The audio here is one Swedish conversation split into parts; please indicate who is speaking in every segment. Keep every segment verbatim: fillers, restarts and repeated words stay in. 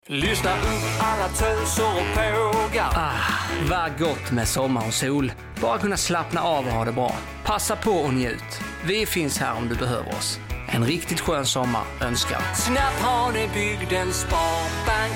Speaker 1: Lyssna upp alla töser och pågar.
Speaker 2: Ah, vad gott med sommar och sol. Bara kunna slappna av och ha det bra. Passa på och njut. Vi finns här om du behöver oss. En riktigt skön sommar önskar
Speaker 1: Snabbt har ni byggt en sparbank.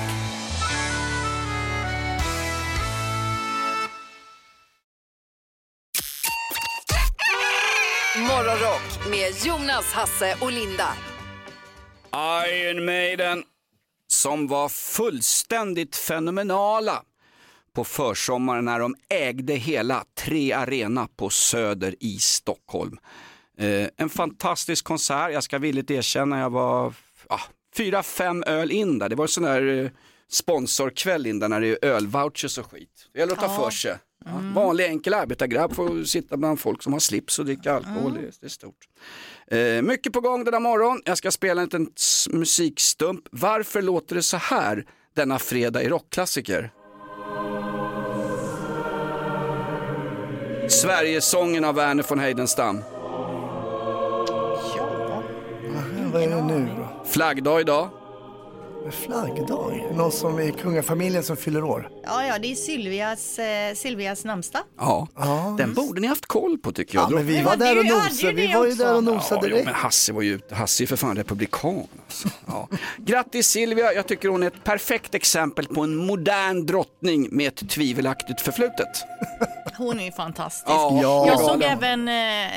Speaker 3: Morgonrock med Jonas, Hasse och Linda.
Speaker 4: Iron Maiden, som var fullständigt fenomenala på försommaren när de ägde hela Tre Arena på Söder i Stockholm. Eh, en fantastisk konsert, jag ska villigt erkänna, jag var ah, fyra, fem öl in där. Det var en sån där eh, sponsorkväll in där när det är ölvouchers och skit. Det gäller att ta ja. för sig. Ja, mm. Vanlig enkel arbetargrabb får sitta bland folk som har slips och dricka alkohol, mm. det, det är stort. Eh, mycket på gång den här morgon. Jag ska spela en liten musikstump. Varför låter det så här denna fredag i rockklassiker? Sverigesången av Verner von Heidenstam.
Speaker 5: Ja, vad är det nu då?
Speaker 4: Flaggdag idag.
Speaker 5: Flaggdag? Någon som är kungafamiljen som fyller år?
Speaker 6: Ja, ja, det är Sylvias, eh, Sylvias namnsdag.
Speaker 4: Ja, ah. Den borde ni haft koll på tycker jag.
Speaker 5: Ja, men vi var där och nosade, vi var ju där och nosade
Speaker 4: ja,
Speaker 5: direkt.
Speaker 4: Jo, men Hasse var ju ute, Hasse är för fan republikan. Alltså. Ja. Grattis Sylvia, jag tycker hon är ett perfekt exempel på en modern drottning med ett tvivelaktigt förflutet.
Speaker 6: Hon är ju fantastisk.
Speaker 4: Ja,
Speaker 6: jag
Speaker 4: ja,
Speaker 6: såg
Speaker 4: ja.
Speaker 6: även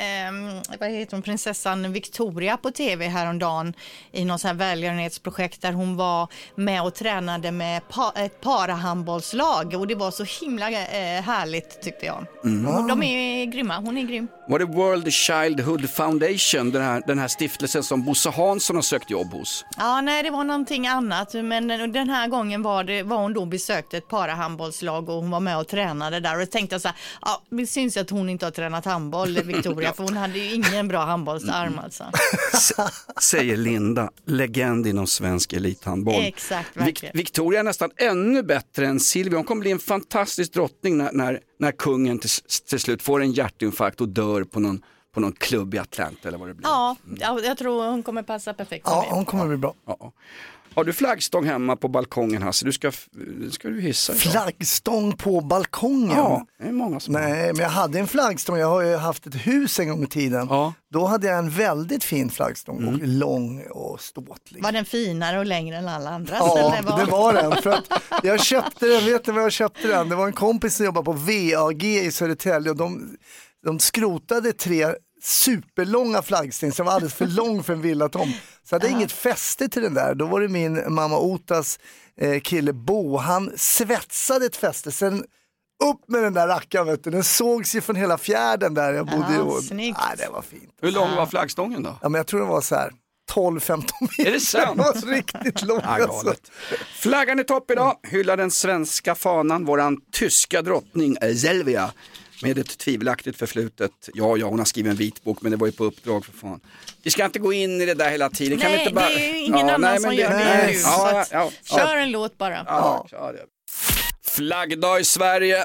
Speaker 6: eh, vad heter hon, prinsessan Victoria på tv häromdagen i något så här välgörenhetsprojekt där hon var med och tränade med pa- ett parahandbollslag och det var så himla eh, härligt tyckte jag. Mm. De är grymma, hon är grym.
Speaker 4: Var det World Childhood Foundation, den här, den här stiftelsen som Bosse Hansson har sökt jobb hos?
Speaker 6: Ja, nej det var någonting annat, men den här gången var, det, var hon då besökte ett parahandbollslag och hon var med och tränade där och jag tänkte så här, ja, det syns att hon inte har tränat handboll, Victoria, för hon hade ju ingen bra handbollsarm alltså.
Speaker 4: S- säger Linda, legend inom svensk elithandboll.
Speaker 6: Exakt, verkligen.
Speaker 4: Vic- Victoria är nästan ännu bättre än Silvia. Hon kommer bli en fantastisk drottning när, när, när kungen till, till slut får en hjärtinfarkt och dör på någon, på någon klubb i Atlanta eller vad det blir.
Speaker 6: Ja, jag, jag tror hon kommer passa perfekt.
Speaker 5: Ja, hon kommer bli bra.
Speaker 4: Ja. Har du flaggstång hemma på balkongen, Hasse? Du ska, ska du hissa idag.
Speaker 5: Flaggstång på balkongen?
Speaker 4: Ja, det är många som
Speaker 5: Nej,
Speaker 4: har.
Speaker 5: men jag hade en flaggstång. Jag har ju haft ett hus en gång i tiden.
Speaker 4: Ja.
Speaker 5: Då hade jag en väldigt fin flaggstång mm. och lång och ståtlig.
Speaker 6: Var den finare och längre än alla andra?
Speaker 5: Ja,
Speaker 6: det var,
Speaker 5: det var den. För att jag köpte den, vet ni vad jag köpte den? Det var en kompis som jobbade på V A G i Södertälje och de, de skrotade tre superlånga flaggstång som var alldeles för lång för en villatom. Så hade jag inget fäste till den där. Då var det min mamma Otas eh, kille Bo. Han svetsade ett fäste. Sen upp med den där rackaren, vet du. Den sågs ju från hela fjärden där jag bodde.
Speaker 6: Ja,
Speaker 5: och,
Speaker 6: snyggt.
Speaker 5: nej, det var fint.
Speaker 4: Hur lång var flaggstången då?
Speaker 5: Ja, men jag tror den var så här tolv femton meter.
Speaker 4: Är det sant?
Speaker 5: Den var så riktigt lång. Alltså.
Speaker 4: Flaggan är topp idag. Hyllar den svenska fanan. Våran tyska drottning Silvia. Med ett tvivelaktigt förflutet. Ja, ja, hon har skrivit en vitbok, men det var ju på uppdrag för fan. Vi ska inte gå in i det där hela tiden. Kan
Speaker 6: nej,
Speaker 4: vi inte bara...
Speaker 6: det är ju ingen
Speaker 4: ja,
Speaker 6: annan
Speaker 4: nej,
Speaker 6: som
Speaker 4: det...
Speaker 6: gör det
Speaker 4: nej.
Speaker 6: nu.
Speaker 4: Ja, ja, ja, ja.
Speaker 6: Kör en låt bara.
Speaker 4: Ja, ja. Ja. Flaggdag i Sverige.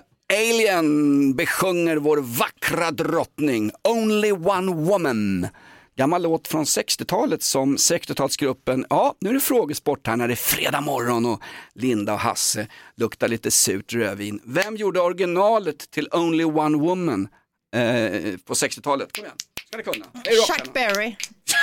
Speaker 4: Alien besjunger vår vackra drottning. Only one woman. Gammal låt från sextiotalet som sextiotalsgruppen. Ja, nu är det frågesport här när det är fredag morgon och Linda och Hasse luktar lite surt rödvin. Vem gjorde originalet till Only One Woman eh, på sextiotalet? Kom igen, ska ni kunna?
Speaker 6: Chuck Berry.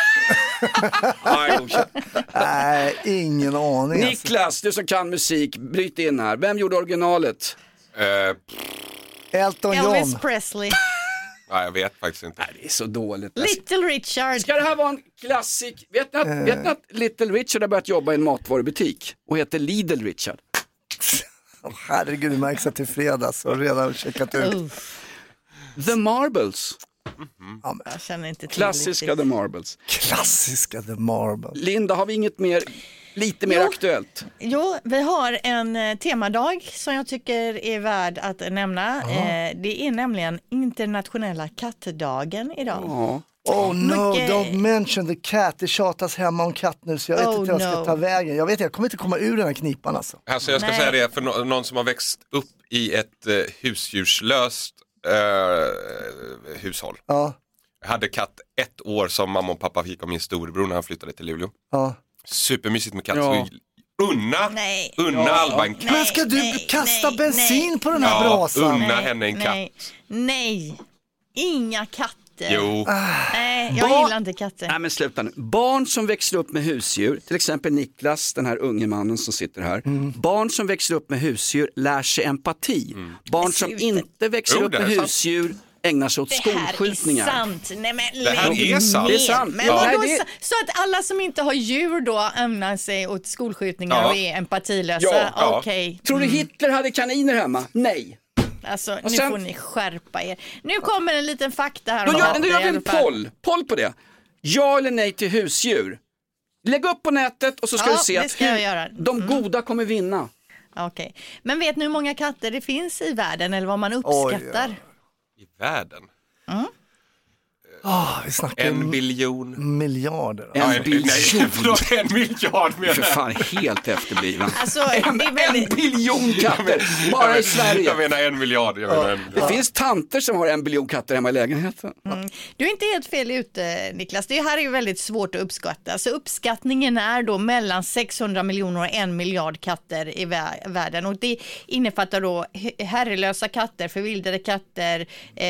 Speaker 5: Nej, ingen aning.
Speaker 4: Niklas,
Speaker 5: alltså.
Speaker 4: du som kan musik, bryt in här. Vem gjorde originalet?
Speaker 7: Uh,
Speaker 5: Elton John.
Speaker 6: Elvis Presley.
Speaker 7: Nej, jag vet faktiskt inte.
Speaker 4: Nej, det är så dåligt.
Speaker 6: Little Richard.
Speaker 4: Ska det här vara en klassik? Vet ni att, uh. vet ni att Little Richard har börjat jobba i en matvarubutik och heter Lidl Richard?
Speaker 5: Oh, herregud, det märks att det är fredags och redan checkat ut. Uh.
Speaker 4: The Marbles.
Speaker 6: Mm-hmm. Ja, jag känner inte till
Speaker 4: klassiska
Speaker 6: riktigt.
Speaker 4: The Marbles.
Speaker 5: Klassiska The Marbles.
Speaker 4: Linda, har vi inget mer, lite mer
Speaker 6: jo.
Speaker 4: aktuellt?
Speaker 6: Jo, vi har en eh, temadag som jag tycker är värd att nämna. Eh, det är nämligen internationella kattdagen idag.
Speaker 4: Ja.
Speaker 5: Oh no,
Speaker 6: Mycket...
Speaker 5: don't mention the cat. Det tjatas hemma om katt nu så jag vet
Speaker 6: oh,
Speaker 5: inte hur jag ska
Speaker 6: no.
Speaker 5: ta vägen. Jag vet jag kommer inte komma ur den här knipan alltså.
Speaker 7: Alltså jag ska
Speaker 6: Nej.
Speaker 7: säga det för no- någon som har växt upp i ett eh, husdjurslöst eh, hushåll.
Speaker 5: Ja.
Speaker 7: Jag hade katt ett år som mamma och pappa fick av min storebror när han flyttade till Luleå.
Speaker 5: Ja.
Speaker 7: Supermysigt med katt.
Speaker 4: Ja.
Speaker 7: Så Unna,
Speaker 6: Nej.
Speaker 7: unna
Speaker 6: Ja.
Speaker 7: Alba en katt.
Speaker 5: Men ska du
Speaker 6: nej,
Speaker 5: kasta
Speaker 6: nej,
Speaker 5: bensin
Speaker 6: nej.
Speaker 5: på den här
Speaker 7: Ja,
Speaker 5: brasan?
Speaker 7: unna henne en katt.
Speaker 6: Nej, nej, inga katter.
Speaker 7: Jo.
Speaker 6: Nej, jag
Speaker 4: Ba-
Speaker 6: gillar inte katter.
Speaker 4: Nej men sluta nu. Barn som växer upp med husdjur, till exempel Niklas, den här unge mannen som sitter här.
Speaker 5: Mm.
Speaker 4: Barn som växer upp med husdjur lär sig empati. Barn som
Speaker 6: Sluta.
Speaker 4: inte växer
Speaker 7: Jo,
Speaker 4: upp
Speaker 7: det
Speaker 4: med
Speaker 7: är sant.
Speaker 4: husdjur ägnar sig åt
Speaker 6: Det här
Speaker 4: skolskjutningar.
Speaker 6: är sant. Nej, men
Speaker 7: Det här
Speaker 6: lägg
Speaker 7: är sant.
Speaker 6: ner.
Speaker 4: Det är sant.
Speaker 6: Men
Speaker 4: Ja.
Speaker 6: vadå,
Speaker 4: Nej, det-
Speaker 6: så, så att alla som inte har djur då ämnar sig åt skolskjutningar
Speaker 7: Ja.
Speaker 6: och är empatilösa?
Speaker 7: Ja, ja.
Speaker 6: Okej.
Speaker 4: Tror du Hitler hade kaniner hemma? Nej.
Speaker 6: Alltså,
Speaker 4: Och
Speaker 6: nu
Speaker 4: sen-
Speaker 6: får ni skärpa er. Nu kommer en liten fakta här.
Speaker 4: Då
Speaker 6: om
Speaker 4: gör,
Speaker 6: katter
Speaker 4: då gör
Speaker 6: i
Speaker 4: vi
Speaker 6: alla
Speaker 4: en
Speaker 6: fall.
Speaker 4: poll. Poll på det. Ja eller nej till husdjur. Lägg upp på nätet och så ska
Speaker 6: Ja,
Speaker 4: du se
Speaker 6: det
Speaker 4: att
Speaker 6: ska jag göra.
Speaker 4: de goda kommer vinna.
Speaker 6: Okej. Men vet ni hur många katter det finns i världen eller vad man uppskattar?
Speaker 5: Oj,
Speaker 7: I världen.
Speaker 5: Ah, vi snackar
Speaker 7: En
Speaker 5: en
Speaker 7: biljon.
Speaker 5: miljarder.
Speaker 4: En
Speaker 7: Nej,
Speaker 4: biljon.
Speaker 7: nej, förlåt, en miljard menar
Speaker 4: För
Speaker 7: jag.
Speaker 4: fan, helt efterbliven.
Speaker 6: Alltså, det är väldigt...
Speaker 4: En biljon katter, bara i Sverige.
Speaker 7: Jag menar en miljard. Jag menar en
Speaker 4: Det
Speaker 7: miljard.
Speaker 4: finns tanter som har en biljon katter hemma i lägenheten.
Speaker 6: Du är inte helt fel ute, Niklas. Det här är ju väldigt svårt att uppskatta. Så uppskattningen är då mellan sexhundra miljoner och en miljard katter i vä- världen. Och det innefattar då h- herrelösa katter, förvildade katter,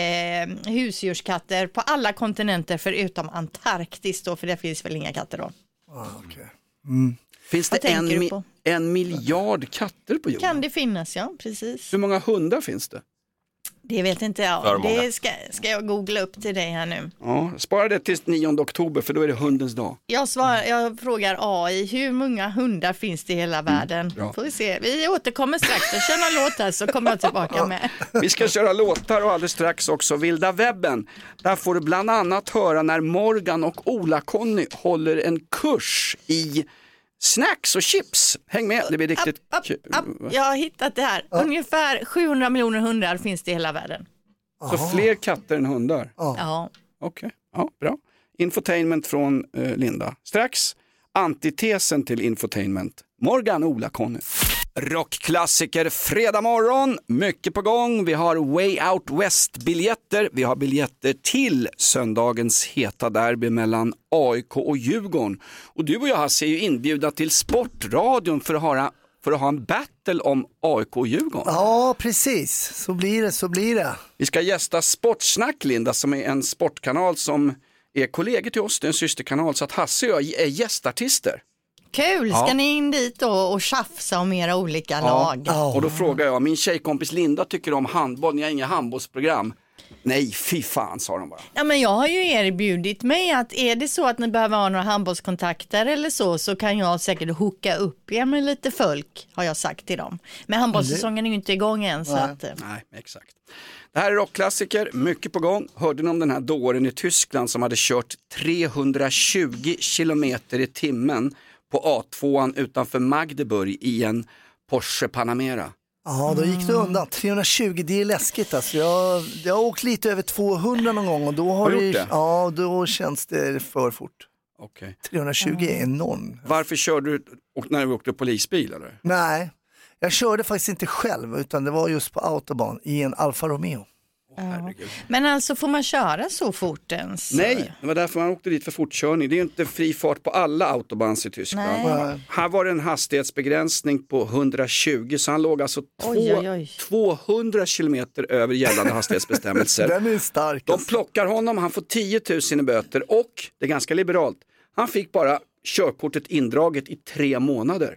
Speaker 6: eh, husdjurskatter på alla kontinenter förutom Antarktis då, för det finns väl inga katter då.
Speaker 5: Ah, okay.
Speaker 4: Finns det
Speaker 6: Vad
Speaker 4: en,
Speaker 6: tänker du
Speaker 4: mi-
Speaker 6: på?
Speaker 4: en miljard katter på jorden?
Speaker 6: Kan det finnas, ja, precis.
Speaker 4: Hur många hundar finns det?
Speaker 6: Det vet inte
Speaker 7: För
Speaker 6: jag.
Speaker 7: många.
Speaker 6: Det ska, ska jag googla upp till dig här nu.
Speaker 4: Ja, spara det till nionde oktober för då är det hundens dag.
Speaker 6: Jag, svar, jag frågar A I, hur många hundar finns det i hela världen?
Speaker 4: bra.
Speaker 6: Får vi se. Vi återkommer strax. Jag kör en låt här så kommer jag tillbaka med.
Speaker 4: Vi ska köra låtar och alldeles strax också vilda webben. Där får du bland annat höra när Morgan och Ola-Conny håller en kurs i snacks och chips. Häng med, det blir riktigt
Speaker 6: App, app,
Speaker 4: kul.
Speaker 6: app. Jag har hittat det här. Ungefär sjuhundra miljoner hundar finns det i hela världen.
Speaker 4: Så fler katter än hundar.
Speaker 6: Ja.
Speaker 4: Okej, ja, bra. Infotainment från eh, Linda. Strax antitesen till infotainment. Morgan och Ola-Conny. Rockklassiker fredag morgon, mycket på gång. Vi har Way Out West-biljetter. Vi har biljetter till söndagens heta derby mellan A I K och Djurgården. Och du och jag Hasse är ju inbjudna till Sportradion för att ha, för att ha en battle om A I K och Djurgården.
Speaker 5: Ja, precis. Så blir det, så blir det.
Speaker 4: Vi ska gästa Sportsnack, Linda, som är en sportkanal som är kollegor till oss, det är en systerkanal, så att Hasse och jag är gästartister.
Speaker 6: Kul, ska
Speaker 4: Ja.
Speaker 6: ni in dit då och tjafsa om era olika lag?
Speaker 5: Ja.
Speaker 4: Och då frågar jag, min tjejkompis Linda tycker om handboll, ni har inga handbollsprogram. Nej, fy fan, sa de bara.
Speaker 6: Ja, men jag har ju erbjudit mig att är det så att ni behöver ha några handbollskontakter eller så, så kan jag säkert hooka upp er med lite folk, har jag sagt till dem. Men handbollssäsongen är ju inte igång än, så att...
Speaker 4: Nej, exakt. Det här är rockklassiker, mycket på gång. Hörde ni om den här dåren i Tyskland som hade kört trehundratjugo kilometer i timmen på A tvåan utanför Magdeburg i en Porsche Panamera?
Speaker 5: Ja, då gick det undan. trehundratjugo, det är läskigt alltså. Jag, jag har åkt lite över tvåhundra någon gång och då har,
Speaker 4: Har du
Speaker 5: det,
Speaker 4: gjort det?
Speaker 5: ja, då känns det för fort.
Speaker 4: Okej.
Speaker 5: trehundratjugo är enormt.
Speaker 4: Varför körde du och när du åkte polisbil eller?
Speaker 5: Nej, jag körde faktiskt inte själv utan det var just på autobahn i en Alfa Romeo.
Speaker 4: Herregud.
Speaker 6: Men alltså, får man köra så fort ens?
Speaker 4: Nej, det var därför man åkte dit för fortkörning. Det är ju inte fri fart på alla autobahns i Tyskland.
Speaker 6: Nej.
Speaker 4: Här var det en hastighetsbegränsning på hundratjugo, så han låg alltså
Speaker 6: Oj,
Speaker 4: två,
Speaker 6: oj, oj.
Speaker 4: tvåhundra kilometer över gällande hastighetsbestämmelser.
Speaker 5: Den är stark.
Speaker 4: De
Speaker 5: Alltså.
Speaker 4: plockar honom, han får tio tusen i böter och, det är ganska liberalt, han fick bara körkortet indraget i tre månader.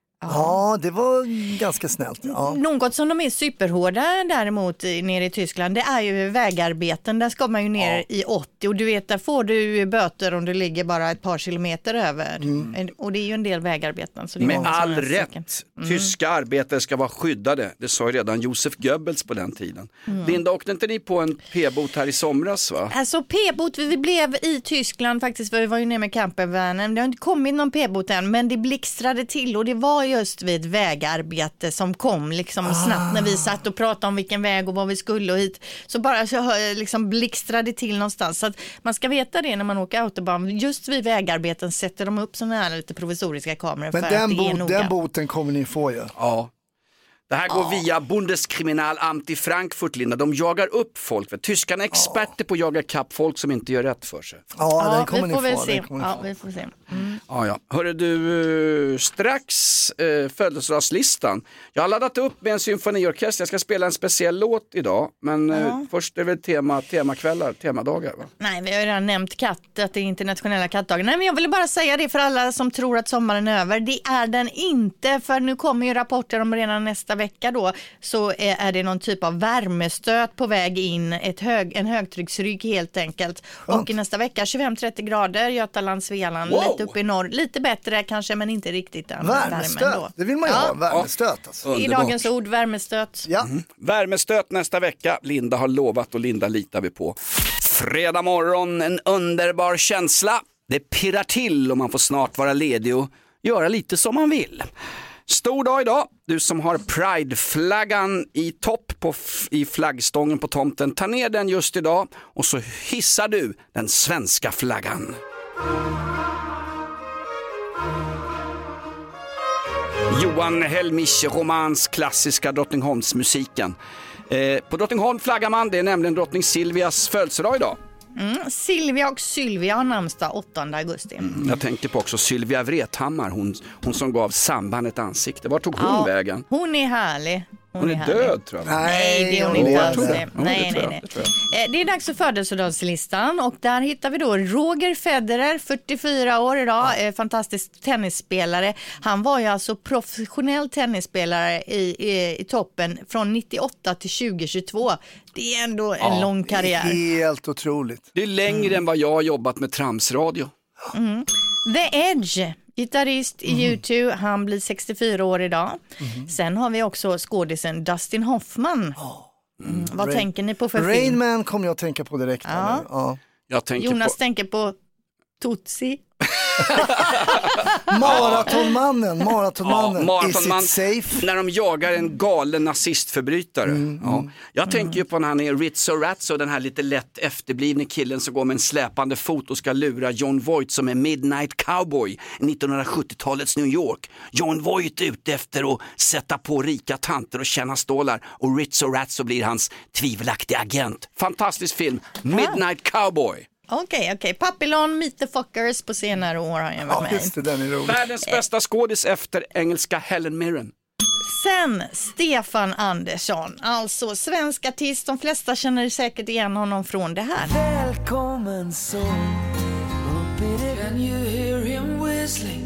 Speaker 5: Ja, det var ganska snällt. Ja.
Speaker 6: Något som de är superhårda däremot i- nere i Tyskland, det är ju vägarbeten. Där ska man ju ner i åttio och du vet, där får du böter om du ligger bara ett par kilometer över. En- Och det är ju en del vägarbeten. Så det är
Speaker 4: Med
Speaker 6: många
Speaker 4: all
Speaker 6: sådana
Speaker 4: rätt,
Speaker 6: saker.
Speaker 4: tyska arbetare ska vara skyddade. Det sa ju redan Josef Goebbels på den tiden. Linda, åkte inte ni på en p-bot här i somras va?
Speaker 6: Alltså p-bot, vi blev i Tyskland faktiskt, för vi var ju nere med campervanen. Det har inte kommit någon p-bot än, men det blixtrade till och det var just vid ett vägarbete som kom liksom
Speaker 5: Ah.
Speaker 6: snabbt när vi satt och pratade om vilken väg och vad vi skulle och hit. Så bara så hör- liksom blixtrade till någonstans. Så att man ska veta det när man åker autobahn. Just vid vägarbeten sätter de upp sådana här lite provisoriska kameror
Speaker 5: Men
Speaker 6: för
Speaker 5: den,
Speaker 6: att det är
Speaker 5: bot,
Speaker 6: noga.
Speaker 5: den boten kommer ni få ju.
Speaker 4: Ja. Det här går via Bundeskriminalamt i Frankfurt, Linda. De jagar upp folk. Tyskarna är experter på att jaga kapp folk som inte gör rätt för sig.
Speaker 5: Ja,
Speaker 6: Ja,
Speaker 5: den kommer
Speaker 6: vi
Speaker 5: ni
Speaker 6: får väl
Speaker 5: få.
Speaker 6: se.
Speaker 5: Den kommer ni
Speaker 6: Ja,
Speaker 5: få.
Speaker 6: vi får se.
Speaker 4: Mm. Ja, ja. Hörru du, strax eh, födelsedagslistan. Jag har laddat upp med en symfoniorkester. Jag ska spela en speciell låt idag. Men eh,
Speaker 6: Ja.
Speaker 4: först är det väl tema, temakvällar, temadagar va?
Speaker 6: Nej, vi har ju redan nämnt katt, att det är internationella kattdagen. Nej, men jag ville bara säga det för alla som tror att sommaren är över. Det är den inte, för nu kommer ju rapporter om redan nästa vecka då så är, är det någon typ av värmestöt på väg in, ett hög, en högtrycksrygg helt enkelt. Och i nästa vecka tjugofem till trettio grader, Götaland, Svealand,
Speaker 4: Wow.
Speaker 6: lite upp i norr. Lite bättre kanske, men inte riktigt den värmen då.
Speaker 5: Värmestöt, det vill man ju
Speaker 6: Ja.
Speaker 5: ha. Värmestöt alltså.
Speaker 6: I dagens ord, värmestöt.
Speaker 5: Ja.
Speaker 4: Värmestöt nästa vecka. Linda har lovat och Linda litar vi på. Fredag morgon, en underbar känsla. Det pirrar till och man får snart vara ledig och göra lite som man vill. Stor dag idag. Du som har Pride-flaggan i topp på f- i flaggstången på tomten, ta ner den just idag och så hissar du den svenska flaggan. Johan Helmich romans klassiska Drottningholmsmusiken. Eh, på Drottningholm flaggar man, det är nämligen drottning Silvias födelsedag idag.
Speaker 6: Mm. Silvia och Sylvia har namnsdag åttonde augusti.
Speaker 4: Mm, jag tänker på också Sylvia Vrethammar, hon, hon som gav Samband ett ansikte. Var tog hon
Speaker 6: Ja,
Speaker 4: vägen?
Speaker 6: Hon är härlig.
Speaker 4: Hon är
Speaker 6: härlig.
Speaker 4: död tror jag.
Speaker 6: Nej, det är hon
Speaker 5: hon
Speaker 6: inte
Speaker 5: är
Speaker 6: alls.
Speaker 5: död.
Speaker 6: Nej,
Speaker 4: Ja, det
Speaker 6: nej,
Speaker 4: tror jag,
Speaker 6: nej.
Speaker 4: det tror
Speaker 6: Eh, Det är dags för födelsedagslistan och där hittar vi då Roger Federer, fyrtiofyra år idag, eh, fantastisk tennisspelare. Han var ju alltså professionell tennisspelare i, i, i toppen från nittioåtta till tjugohundratjugotvå. Det är ändå en lång karriär.
Speaker 5: Helt otroligt.
Speaker 4: Det är längre än vad jag har jobbat med tramsradio.
Speaker 6: The Edge, gitarrist i U två, han blir sextiofyra år idag. Sen har vi också skådisen Dustin Hoffman. Mm. Vad
Speaker 5: Rain-
Speaker 6: tänker ni på för film?
Speaker 5: Rain Man kommer jag att tänka på direkt.
Speaker 6: Ja.
Speaker 5: Ja. Ja.
Speaker 4: Jag tänker
Speaker 6: Jonas
Speaker 4: på...
Speaker 6: tänker på Tutsi.
Speaker 5: Maratonmannen, maratonmannen.
Speaker 4: Ja,
Speaker 5: Is
Speaker 4: maratonman,
Speaker 5: it safe?
Speaker 4: när de jagar en galen nazistförbrytare. Ja. Jag tänker ju på när han är Rizzo Razzo, den här lite lätt efterblivne killen som går med en släpande fot och ska lura John Voight som är Midnight Cowboy i nittonhundrasjuttiotalets New York. John Voight är ute efter att sätta på rika tanter och tjäna stålar och Rizzo Razzo blir hans tvivelaktiga agent. Fantastisk film, Midnight Cowboy.
Speaker 6: Okej, okej. Papillon, Meet the Fuckers på senare år har jag varit
Speaker 5: Ja,
Speaker 6: med
Speaker 5: just
Speaker 6: i.
Speaker 5: det, den är rolig.
Speaker 4: Världens bästa skådis efter engelska Helen Mirren.
Speaker 6: Sen Stefan Andersson, alltså svensk artist. De flesta känner säkert igen honom från det här.
Speaker 1: Välkommen så upp i det. Can you hear him whistling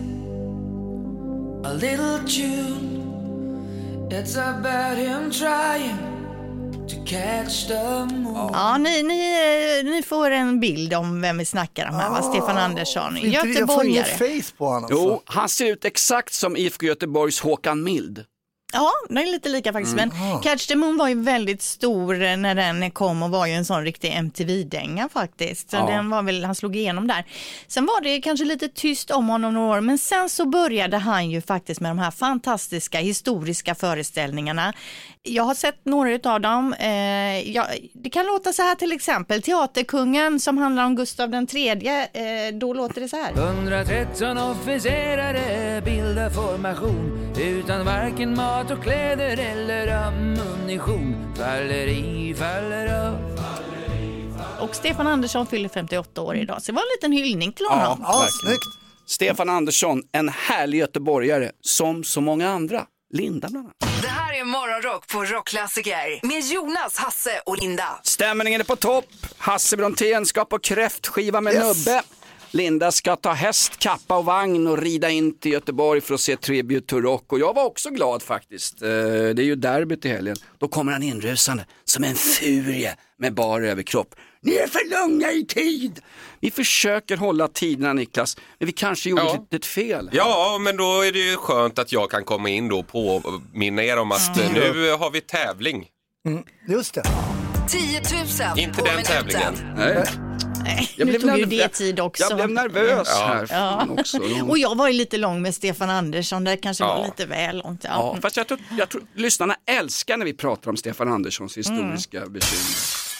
Speaker 1: a little tune? It's about him trying to catch the moon.
Speaker 6: Ja, ni, ni, ni får en bild om vem vi snackar om här, va? Stefan Andersson,
Speaker 5: Inte- Jag får
Speaker 6: göteborgare.
Speaker 5: inget face på honom. Alltså.
Speaker 4: Jo, han ser ut exakt som I F K Göteborgs Håkan Mild.
Speaker 6: Ja, det är lite lika faktiskt.
Speaker 5: Mm.
Speaker 6: Men Catch the Moon var ju väldigt stor när den kom och var ju en sån riktig M T V-dänga faktiskt. Så
Speaker 4: Ja.
Speaker 6: den var väl, han slog igenom där. Sen var det kanske lite tyst om honom några år, men sen så började han ju faktiskt med de här fantastiska historiska föreställningarna. Jag har sett några av dem. Eh, ja, det kan låta så här till exempel. Teaterkungen som handlar om Gustav den tredje. Eh, då låter det så här.
Speaker 1: hundratretton officerare bildar formation utan varken mat och kläder eller ammunition. Faller i, faller av.
Speaker 6: Och Stefan Andersson fyller femtioåtta år idag. Så det var en liten hyllning till honom.
Speaker 5: Ja,
Speaker 4: verkligen.
Speaker 5: snyggt.
Speaker 4: Stefan Andersson, en härlig göteborgare som så många andra. Linda bland annat.
Speaker 3: Det här är Morgonrock på Rockklassiker med Jonas, Hasse och Linda.
Speaker 4: Stämningen är på topp. Hasse Brontén ska på kräftskiva med
Speaker 5: Yes.
Speaker 4: Nubbe. Linda ska ta häst, kappa och vagn och rida in till Göteborg för att se Tribute to Rock. Och jag var också glad faktiskt. Eh, Det är ju derbyt i helgen. Då kommer han inrusande som en furie med bar överkropp. Ni är för långa i tid. Vi försöker hålla tiderna, Niklas, men vi kanske gjorde
Speaker 7: Ja.
Speaker 4: ett litet fel.
Speaker 7: Ja, men då är det ju skönt att jag kan komma in då på minna er om att eh, nu har vi tävling.
Speaker 5: Just det.
Speaker 3: tio tusen
Speaker 7: Inte
Speaker 3: på
Speaker 7: den
Speaker 3: minuten.
Speaker 7: tävlingen.
Speaker 4: Nej.
Speaker 6: Nej,
Speaker 4: Jag
Speaker 6: nu
Speaker 4: blev
Speaker 6: tog ju
Speaker 4: nerv-
Speaker 6: det tid också.
Speaker 4: Jag blev nervös
Speaker 7: Ja.
Speaker 4: här fan också.
Speaker 6: Och jag var ju lite lång med Stefan Andersson, det kanske
Speaker 7: Ja.
Speaker 6: var lite väl långt. Ja.
Speaker 4: Ja, fast jag tror, jag tror lyssnarna älskar när vi pratar om Stefan Anderssons historiska
Speaker 6: Mm.
Speaker 4: bekymmer.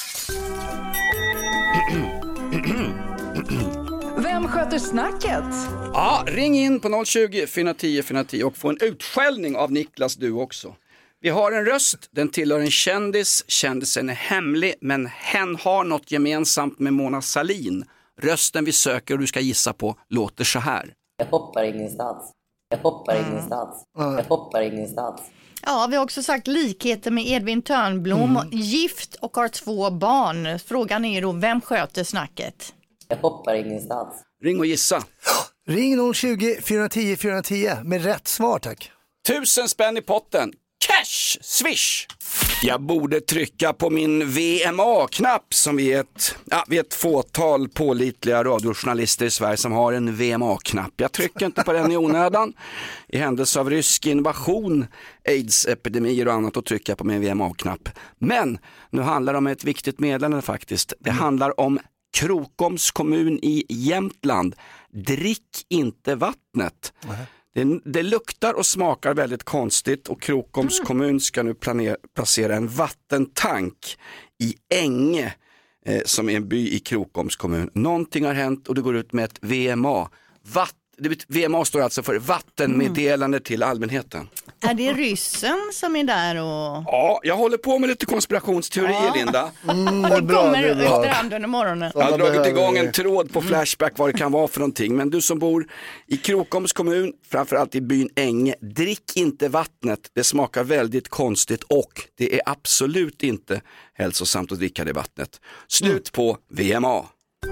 Speaker 3: Vem sköter snacket?
Speaker 4: Ja, ring in på noll tjugo, fyra tio, fyra tio och få en utskällning av Niklas du också. Vi har en röst, den tillhör en kändis, kändisen är hemlig, men hen har något gemensamt med Mona Sahlin. Rösten vi söker och du ska gissa på låter så här.
Speaker 8: Jag hoppar ingenstans. Jag hoppar mm. ingenstans. Jag hoppar ingenstans.
Speaker 6: Ja, vi har också sagt likheter med Edvin Törnblom, mm. gift och har två barn. Frågan är då, vem sköter snacket?
Speaker 8: Jag hoppar ingenstans.
Speaker 4: Ring och gissa.
Speaker 5: Ring noll tjugo, fyra tio, fyra tio med rätt svar, tack.
Speaker 4: Tusen spänn i potten. Cash, swish. Jag borde trycka på min V M A-knapp som vi är ett, ja, vi är ett fåtal pålitliga radiojournalister i Sverige som har en V M A-knapp. Jag trycker inte på den i onödan. I händelse av rysk invasion, aids-epidemier och annat, och trycker jag på min V M A-knapp. Men nu handlar det om ett viktigt meddelande faktiskt. Det mm. handlar om Krokoms kommun i Jämtland. Drick inte vattnet. Mm. Det, det luktar och smakar väldigt konstigt och Krokoms mm. kommun ska nu planera, placera en vattentank i Änge eh, som är en by i Krokoms kommun. Någonting har hänt och det går ut med ett V M A. Vatt, det, V M A står alltså för vattenmeddelande mm. till allmänheten.
Speaker 6: Är det ryssen som är där? Och...
Speaker 4: Ja, jag håller på med lite konspirationsteorier, ja. Linda.
Speaker 6: Mm, det, det kommer efter hand under morgonen.
Speaker 4: Jag har dragit igång en tråd på Flashback vad det kan vara för någonting. Men du som bor i Krokoms kommun, framförallt i byn Änge, drick inte vattnet. Det smakar väldigt konstigt och det är absolut inte hälsosamt att dricka det vattnet. Slut på V M A.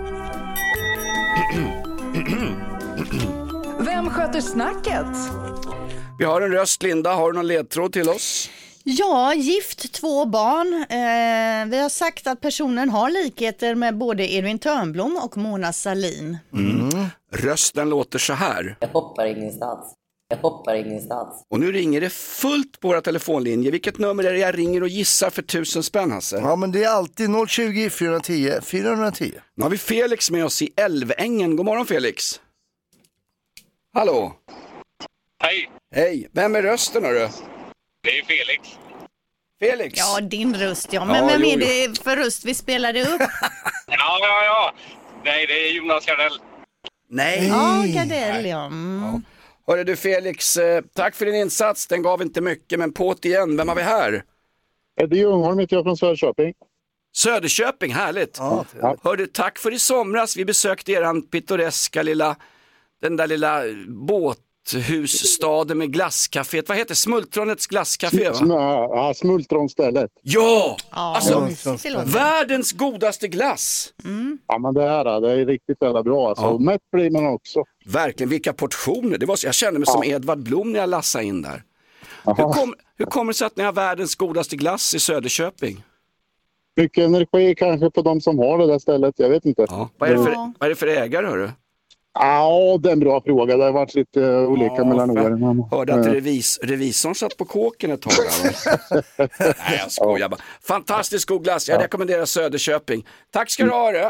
Speaker 3: Vem sköter snacket?
Speaker 4: Vi har en röst, Linda. Har du någon ledtråd till oss?
Speaker 6: Ja, gift, två barn. Eh, vi har sagt att personen har likheter med både Edvin Törnblom och Mona Sahlin.
Speaker 4: Mm. Rösten låter så här.
Speaker 8: Jag hoppar ingenstans. Jag hoppar ingenstans.
Speaker 4: Och nu ringer det fullt på våra telefonlinjer. Vilket nummer är det jag ringer och gissar för tusen spänn, Hasse?
Speaker 5: Ja, men det är alltid noll tjugo, fyra tio, fyra tio.
Speaker 4: Nu har vi Felix med oss i Älvängen. God morgon, Felix. Hallå.
Speaker 9: Hej.
Speaker 4: Hej. Vem är rösten, hörru?
Speaker 9: Det är Felix.
Speaker 4: Felix?
Speaker 6: Ja, din röst, ja. Men
Speaker 4: ja,
Speaker 6: vem
Speaker 4: jo,
Speaker 6: är det för röst vi spelade upp?
Speaker 9: ja, ja, ja. Nej, det är Jonas Gardell.
Speaker 4: Nej.
Speaker 6: Ja, Gardell, ja. Mm.
Speaker 4: ja. Hörru du, Felix, eh, tack för din insats. Den gav inte mycket, men på't igen. Vem har vi här?
Speaker 10: Eddie Ljungholm heter jag från Söderköping.
Speaker 4: Söderköping, härligt.
Speaker 10: Ja,
Speaker 4: hörru, tack för i somras. Vi besökte eran pittoreska lilla, den där lilla båt. Husstaden med glasscafé. Vad heter Smultronets glasscafé, va?
Speaker 10: Ja, Smultronstället.
Speaker 4: Ja!
Speaker 6: ja
Speaker 4: alltså, världens godaste glass.
Speaker 6: Mm.
Speaker 10: Ja, men det här det är riktigt väldigt bra. Alltså. Ja. Mätt blir man också.
Speaker 4: Verkligen, vilka portioner. Det var, jag kände mig ja. som Edvard Blom när jag lassade in där. Hur, kom, hur kommer det sig att ni har världens godaste glass i Söderköping?
Speaker 10: Mycket energi kanske på de som har det där stället. Jag vet inte.
Speaker 4: Ja. Vad, är det för, vad är det för ägare, hörru?
Speaker 10: Ja, det är en bra fråga. Det har varit lite uh, olika ja, mellan åren.
Speaker 4: Jag hörde att revis, revisorn satt på kåken ett tag. Nej, jag skojar bara. Fantastisk god glass. Jag rekommenderar Söderköping. Tack ska du ha det.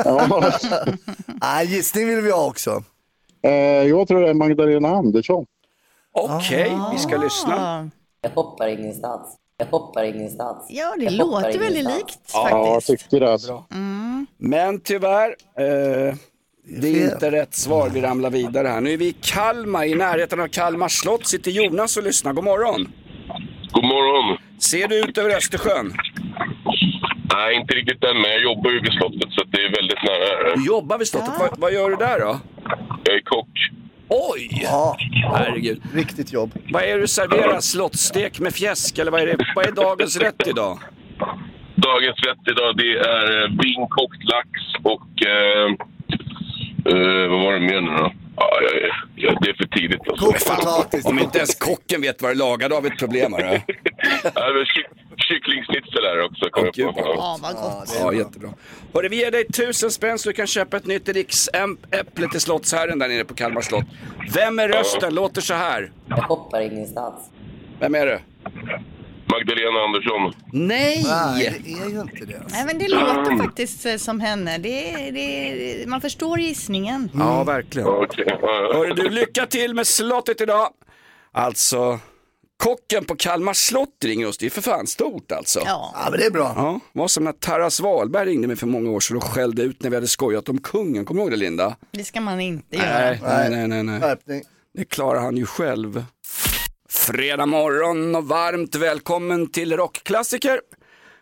Speaker 5: Ja, gissning vill vi ha också.
Speaker 10: Uh, jag tror det är Magdalena Andersson.
Speaker 4: Okej, okay, vi ska lyssna.
Speaker 8: Jag hoppar ingenstans. Jag hoppar ingenstans.
Speaker 6: Ja, det
Speaker 8: jag
Speaker 6: låter väldigt likt
Speaker 10: ja,
Speaker 6: faktiskt.
Speaker 10: Ja, jag tyckte det.
Speaker 6: Mm.
Speaker 4: Men tyvärr... Uh, Det är inte rätt svar, vi ramlar vidare här. Nu är vi i Kalmar, i närheten av Kalmar slott. Sitter Jonas och lyssnar. God morgon.
Speaker 9: God morgon.
Speaker 4: Ser du ut över Östersjön?
Speaker 9: Nej, inte riktigt än, men jag jobbar ju vid slottet så det är väldigt nära.
Speaker 4: Du jobbar vid slottet? Ja. Vad, vad gör du där då?
Speaker 9: Jag är kock.
Speaker 4: Oj!
Speaker 5: Ja,
Speaker 4: herregud.
Speaker 5: Riktigt jobb.
Speaker 4: Vad är det du serverar? Slottstek med fjäsk? Eller vad är, det? Vad är dagens rätt idag?
Speaker 9: Dagens rätt idag, det är vinkokt lax och... Eh, Uh, vad var det mer nu då? Ja, ja, ja, det är för tidigt.
Speaker 4: Alltså. Om inte ens kocken vet vad det lagar, då har vi ett problem här.
Speaker 9: Ja, kycklingsnitzel där också.
Speaker 4: Oh, Gud,
Speaker 6: ja, ja, vad gott.
Speaker 4: Ja, jättebra. Hörru, vi ger dig tusen spänn så du kan köpa ett nytt riksäpple till slottsherren där nere på Kalmar slott. Vem är rösten? Ja. Låter så här.
Speaker 8: Jag hoppar ingenstans.
Speaker 4: Vem är det?
Speaker 9: Magdalena Andersson.
Speaker 4: Nej!
Speaker 5: Nej, det är ju inte det.
Speaker 6: Nej, men det låter faktiskt som henne. Det, det, man förstår gissningen.
Speaker 4: Mm. Ja, verkligen.
Speaker 9: Okay.
Speaker 4: Hörru du, lycka till med slottet idag. Alltså, kocken på Kalmar slott ringer oss. Det är för fan stort alltså.
Speaker 6: Ja,
Speaker 5: ja men det är bra.
Speaker 4: Ja, det var som när Taras Wahlberg ringde mig för många år sedan och skällde ut när vi hade skojat om kungen. Kommer du ihåg det, Linda?
Speaker 6: Det ska man inte göra.
Speaker 4: Nej, nej, nej, nej, nej.
Speaker 5: Skärpning.
Speaker 4: Det klarar han ju själv. Fredag morgon och varmt välkommen till Rockklassiker.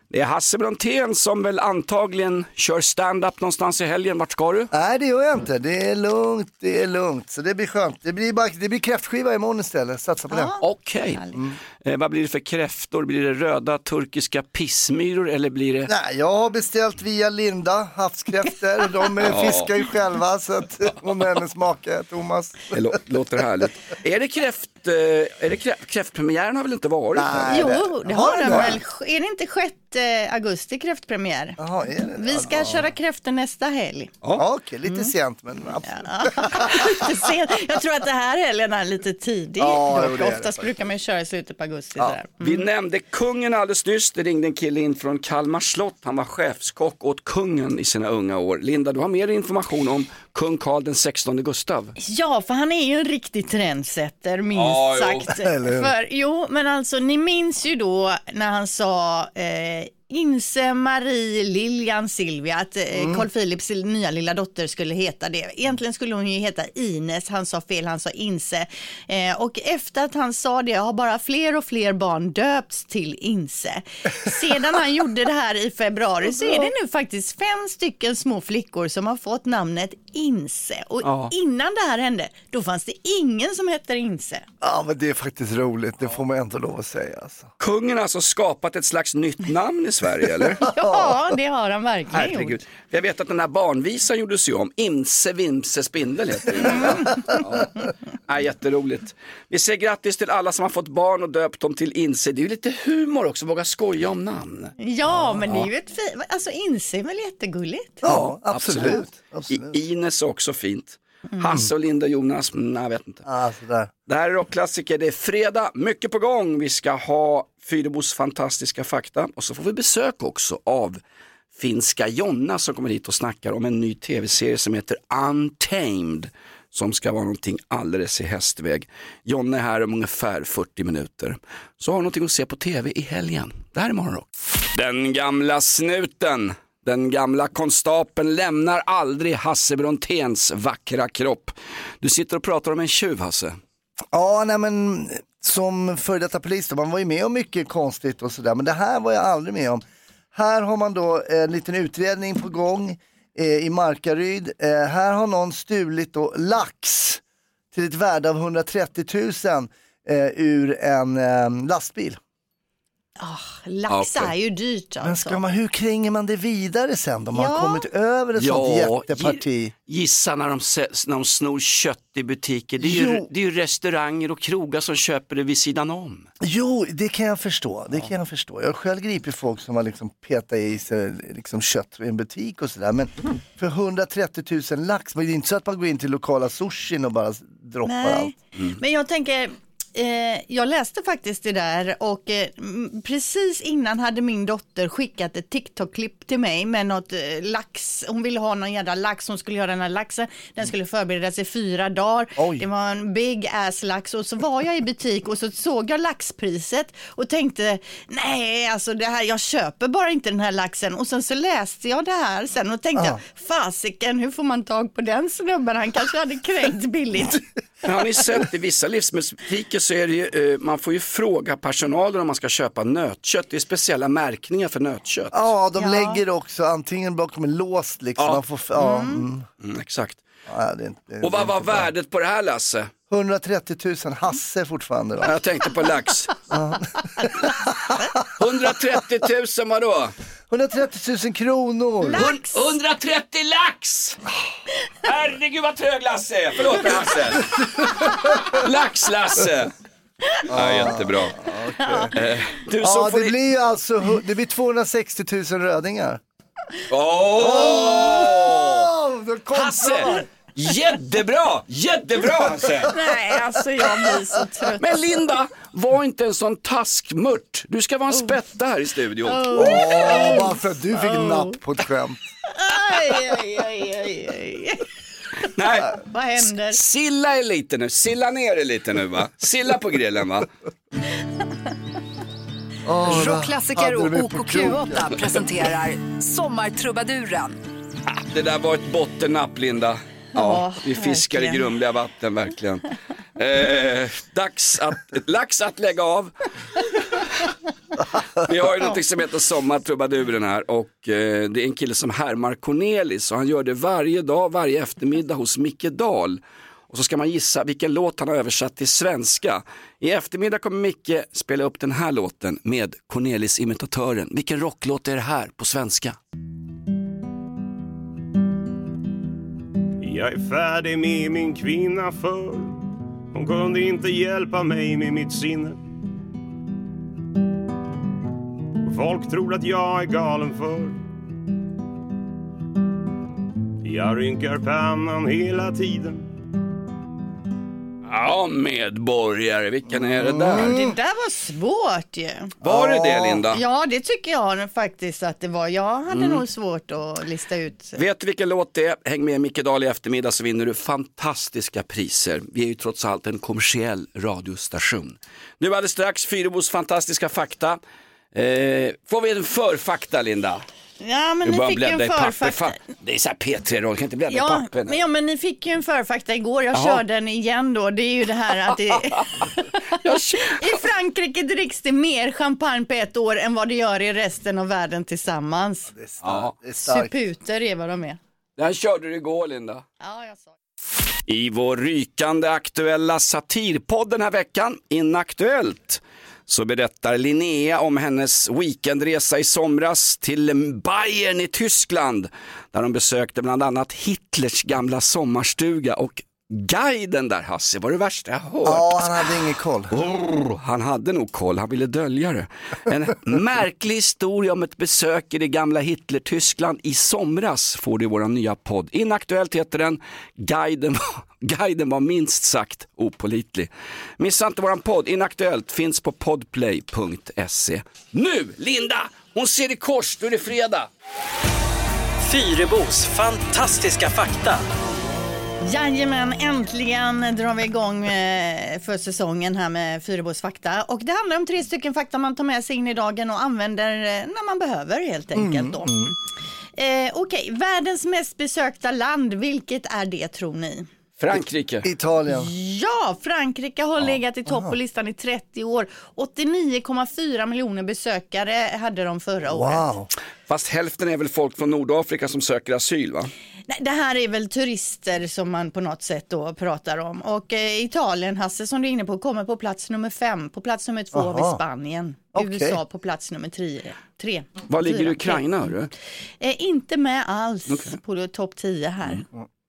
Speaker 4: Det är Hasse Brontén som väl antagligen kör stand-up någonstans i helgen. Vart ska du?
Speaker 5: Nej, det gör jag inte. Det är lugnt, det är lugnt. Så det blir skönt. Det blir, bara, det blir kräftskiva imorgon istället. Satsa på det.
Speaker 4: Okej. Okay. Mm. Eh, vad blir det för kräftor? Blir det röda turkiska pissmyror eller blir det...
Speaker 5: Nej, jag har beställt via Linda havskräftor. De ja. fiskar ju själva så att hon är hennes make, Thomas.
Speaker 4: Det lå- låter härligt. Är det kräft... Är det kräft, kräftpremiären har väl inte varit?
Speaker 6: Nej, jo, det har den väl. Är det inte sjätte augusti kräftpremiär?
Speaker 5: Jaha, är det?
Speaker 6: Vi ska ja. köra kräftor nästa helg.
Speaker 5: Ja, okej, lite mm. sent men absolut.
Speaker 6: Ja. lite sent. Jag tror att det här helgen är lite tidig. Ja, dock. Oftast brukar man köra i slutet på augusti. Ja. Mm.
Speaker 4: Vi nämnde kungen alldeles nyss. Det ringde en kille in från Kalmar slott. Han var chefskock åt kungen i sina unga år. Linda, du har mer information om kung Karl den sextonde Gustav.
Speaker 6: Ja, för han är ju en riktig trendsetter, minst
Speaker 4: ja,
Speaker 6: sagt. För, jo, men alltså ni minns ju då när han sa eh, Inse, Marie, Lilian, Silvia att eh, mm. Carl Philips nya lilla dotter skulle heta det. Egentligen skulle hon ju heta Ines, han sa fel, han sa Inse. Eh, och efter att han sa det har bara fler och fler barn döpts till Inse. Sedan han gjorde det här i februari så är det nu faktiskt fem stycken små flickor som har fått namnet Inse. Och ja. innan det här hände, då fanns det ingen som hette Inse.
Speaker 5: Ja, men det är faktiskt roligt, det får man ändå lov att säga. Alltså.
Speaker 4: Kungen har alltså skapat ett slags nytt namn i Sverige, eller?
Speaker 6: Ja, det har han verkligen
Speaker 4: Herregud. gjort. Jag vet att den här barnvisan gjordes ju om. Imse, vimse, spindel heter det. Ja. Ja, jätteroligt. Vi säger grattis till alla som har fått barn och döpt dem till Inse. Det är ju lite humor också, våga skoja om namn.
Speaker 6: Ja, men det är ju ett fint. Alltså Inse är väl jättegulligt?
Speaker 5: Ja, absolut. absolut. absolut.
Speaker 4: I, Ines är också fint. Mm. Hasse och Linda och Jonas, nej jag vet inte.
Speaker 5: Ah, sådär.
Speaker 4: Det här är rockklassiker, det är fredag, mycket på gång. Vi ska ha Fyrebos fantastiska fakta och så får vi besök också av finska Jonna som kommer hit och snackar om en ny tv-serie som heter Untamed som ska vara någonting alldeles i hästväg. Jonna är här om ungefär fyrtio minuter. Så har någonting att se på tv i helgen. Det här är Morgonrock. Den gamla snuten. Den gamla konstapeln lämnar aldrig Hasse Bronténs vackra kropp. Du sitter och pratar om en tjuv, Hasse.
Speaker 5: Ja, nej men som före detta polis då, man var ju med om mycket konstigt och sådär. Men det här var jag aldrig med om. Här har man då en liten utredning på gång eh, i Markaryd. Eh, här har någon stulit då lax till ett värde av hundratrettio tusen eh, ur en eh, lastbil.
Speaker 6: Oh, lax okay. är ju dyrt alltså.
Speaker 5: Men ska man, hur kränger man det vidare sen då? Man ja. har kommit över ett ja, sånt jätteparti.
Speaker 4: Gissa när de, när de snor kött i butiker. Det är, ju, det är ju restauranger och krogar som köper det vid sidan om.
Speaker 5: Jo, det kan jag förstå. Det kan jag förstå. Jag har själv gripit folk som har liksom petat i sig liksom kött i en butik och sådär. Men mm. för hundratrettio tusen lax, men det är inte så att man går in till lokala sushin och bara droppar Nej. allt.
Speaker 6: Mm. Men jag tänker... Eh, jag läste faktiskt det där och eh, precis innan hade min dotter skickat ett TikTok-klipp till mig med något eh, lax. Hon ville ha någon jävla lax, hon skulle göra den här laxen. Den skulle förberedas i fyra dagar. Oj. Det var en big ass lax och så var jag i butik och så såg jag laxpriset och tänkte nej, alltså det här, jag köper bara inte den här laxen. Och sen så läste jag det här sen och tänkte ah. fasiken, hur får man tag på den snubben? Han kanske hade kränkt billigt.
Speaker 4: Men har ni sett i vissa livsmedelsbutiker så är det ju, man får ju fråga personalen om man ska köpa nötkött. Det är speciella märkningar för nötkött.
Speaker 5: Ja, de ja. lägger också antingen bakom en låst liksom.
Speaker 4: Ja.
Speaker 5: Man får, ja,
Speaker 4: mm. Mm. Mm, exakt.
Speaker 5: Ja, det är, det är,
Speaker 4: och vad var värdet på det här, Lasse?
Speaker 5: hundratrettio tusen Hasse fortfarande. Då.
Speaker 4: Jag tänkte på lax. hundratrettio tusen vadå?
Speaker 5: hundratrettio tusen kronor.
Speaker 6: Lax.
Speaker 4: hundratrettio lax! Herregud vad trög Lasse är. Förlåt mig Hasse. Lax Lasse. Ja, jättebra.
Speaker 5: Okay. Eh, du, ja, det i... blir alltså det blir tvåhundrasextio tusen rödingar.
Speaker 4: Åh! Oh! Oh, Hasse! Jättebra, jättebra Hasse.
Speaker 6: Nej, alltså jag blir så trött.
Speaker 4: Men Linda, var inte en sån taskmört. Du ska vara en spätta här i studion.
Speaker 5: Åh, oh. oh, varför du fick oh. napp på ett skämt.
Speaker 6: Aj, aj, aj, aj, aj.
Speaker 4: Nej,
Speaker 6: vad händer?
Speaker 4: Silla är lite nu, silla ner lite nu va. Silla på grillen va.
Speaker 3: Oh, Rockklassiker och O K Q åtta presenterar Sommartrubaduren.
Speaker 4: Ah, det där var ett bottennapp, Linda. Ja, vi fiskar verkligen i grumliga vatten, verkligen. Eh, dags att, lax att lägga av. Vi har ju något som heter Sommartrubaduren här och eh, det är en kille som härmar Cornelis och han gör det varje dag, varje eftermiddag hos Micke Dahl. Och så ska man gissa vilken låt han har översatt till svenska. I eftermiddag kommer Micke spela upp den här låten med Cornelis-imitatören. Vilken rocklåt är det här på svenska?
Speaker 11: Jag är färdig med min kvinna för hon kunde inte hjälpa mig med mitt sinne. Folk tror att jag är galen för jag rynkar pannan hela tiden.
Speaker 4: Ja, medborgare, vilken är det där?
Speaker 6: Mm. Det där var svårt ju.
Speaker 4: Var det det, Linda?
Speaker 6: Ja, det tycker jag faktiskt att det var. Jag hade
Speaker 4: Mm.
Speaker 6: nog svårt att lista ut.
Speaker 4: Vet du vilken låt det är? Häng med Micke Dahl i eftermiddag så vinner du fantastiska priser. Vi är ju trots allt en kommersiell radiostation. Nu är det strax Fyrebos fantastiska fakta. Eh, får vi en förfakta, Linda?
Speaker 6: Ja, men ni fick ju en förfakta.
Speaker 4: Det är så här P tre-roll, kan inte bläddra
Speaker 6: Ja,
Speaker 4: i pappen.
Speaker 6: men, ja, men ni fick ju en förfakta igår. Jag
Speaker 4: Jaha.
Speaker 6: körde den igen då. Det är ju det här att det... i Frankrike dricks det mer champagne på ett år än vad det gör i resten av världen tillsammans.
Speaker 5: Det är starkt.
Speaker 4: Ja.
Speaker 5: Det är starkt.
Speaker 6: Suputer är vad de är.
Speaker 4: Den körde du igår, Linda.
Speaker 6: Ja, jag sa.
Speaker 4: I vår rykande aktuella satirpodd den här veckan, Inaktuellt, så berättar Linnea om hennes weekendresa i somras till Bayern i Tyskland där de besökte bland annat Hitlers gamla sommarstuga och guiden där, Hasse, var det värsta jag hört.
Speaker 5: Ja, han hade ingen koll.
Speaker 4: Oh, han hade nog koll, han ville dölja det. En märklig historia om ett besök i det gamla Hitler-Tyskland i somras får du i vår nya podd. Inaktuellt heter den. Guiden var, guiden var minst sagt opålitlig. Missa inte våran podd. Inaktuellt finns på podplay punkt se. Nu, Linda! Hon ser i kors, då är det fredag.
Speaker 12: Fyrebos fantastiska fakta.
Speaker 6: Jajamän, äntligen drar vi igång eh, för säsongen här med Fyrebos fakta. Och det handlar om tre stycken fakta man tar med sig in i dagen och använder eh, när man behöver helt enkelt då.
Speaker 5: Mm,
Speaker 6: Eh, Okej, okay. Världens mest besökta land, vilket är det tror ni?
Speaker 4: Frankrike.
Speaker 5: Italien.
Speaker 6: Ja, Frankrike har
Speaker 5: Ja.
Speaker 6: legat i topp
Speaker 5: Aha.
Speaker 6: på listan i trettio år. åttionio komma fyra miljoner besökare hade de förra året.
Speaker 5: Wow.
Speaker 4: Fast hälften är väl folk från Nordafrika som söker asyl, va?
Speaker 6: Nej, det här är väl turister som man på något sätt då pratar om. Och eh, Italien, Hasse, som du är inne på, kommer på plats nummer fem. På plats nummer två har vi
Speaker 5: Aha.
Speaker 6: Spanien.
Speaker 5: Okej.
Speaker 6: U S A på plats nummer tre. tre.
Speaker 4: Var ligger
Speaker 6: Fyra,
Speaker 4: Ukraina,
Speaker 6: tre.
Speaker 4: hörru?
Speaker 6: Eh, inte med alls
Speaker 4: Okej.
Speaker 6: på topp tio här.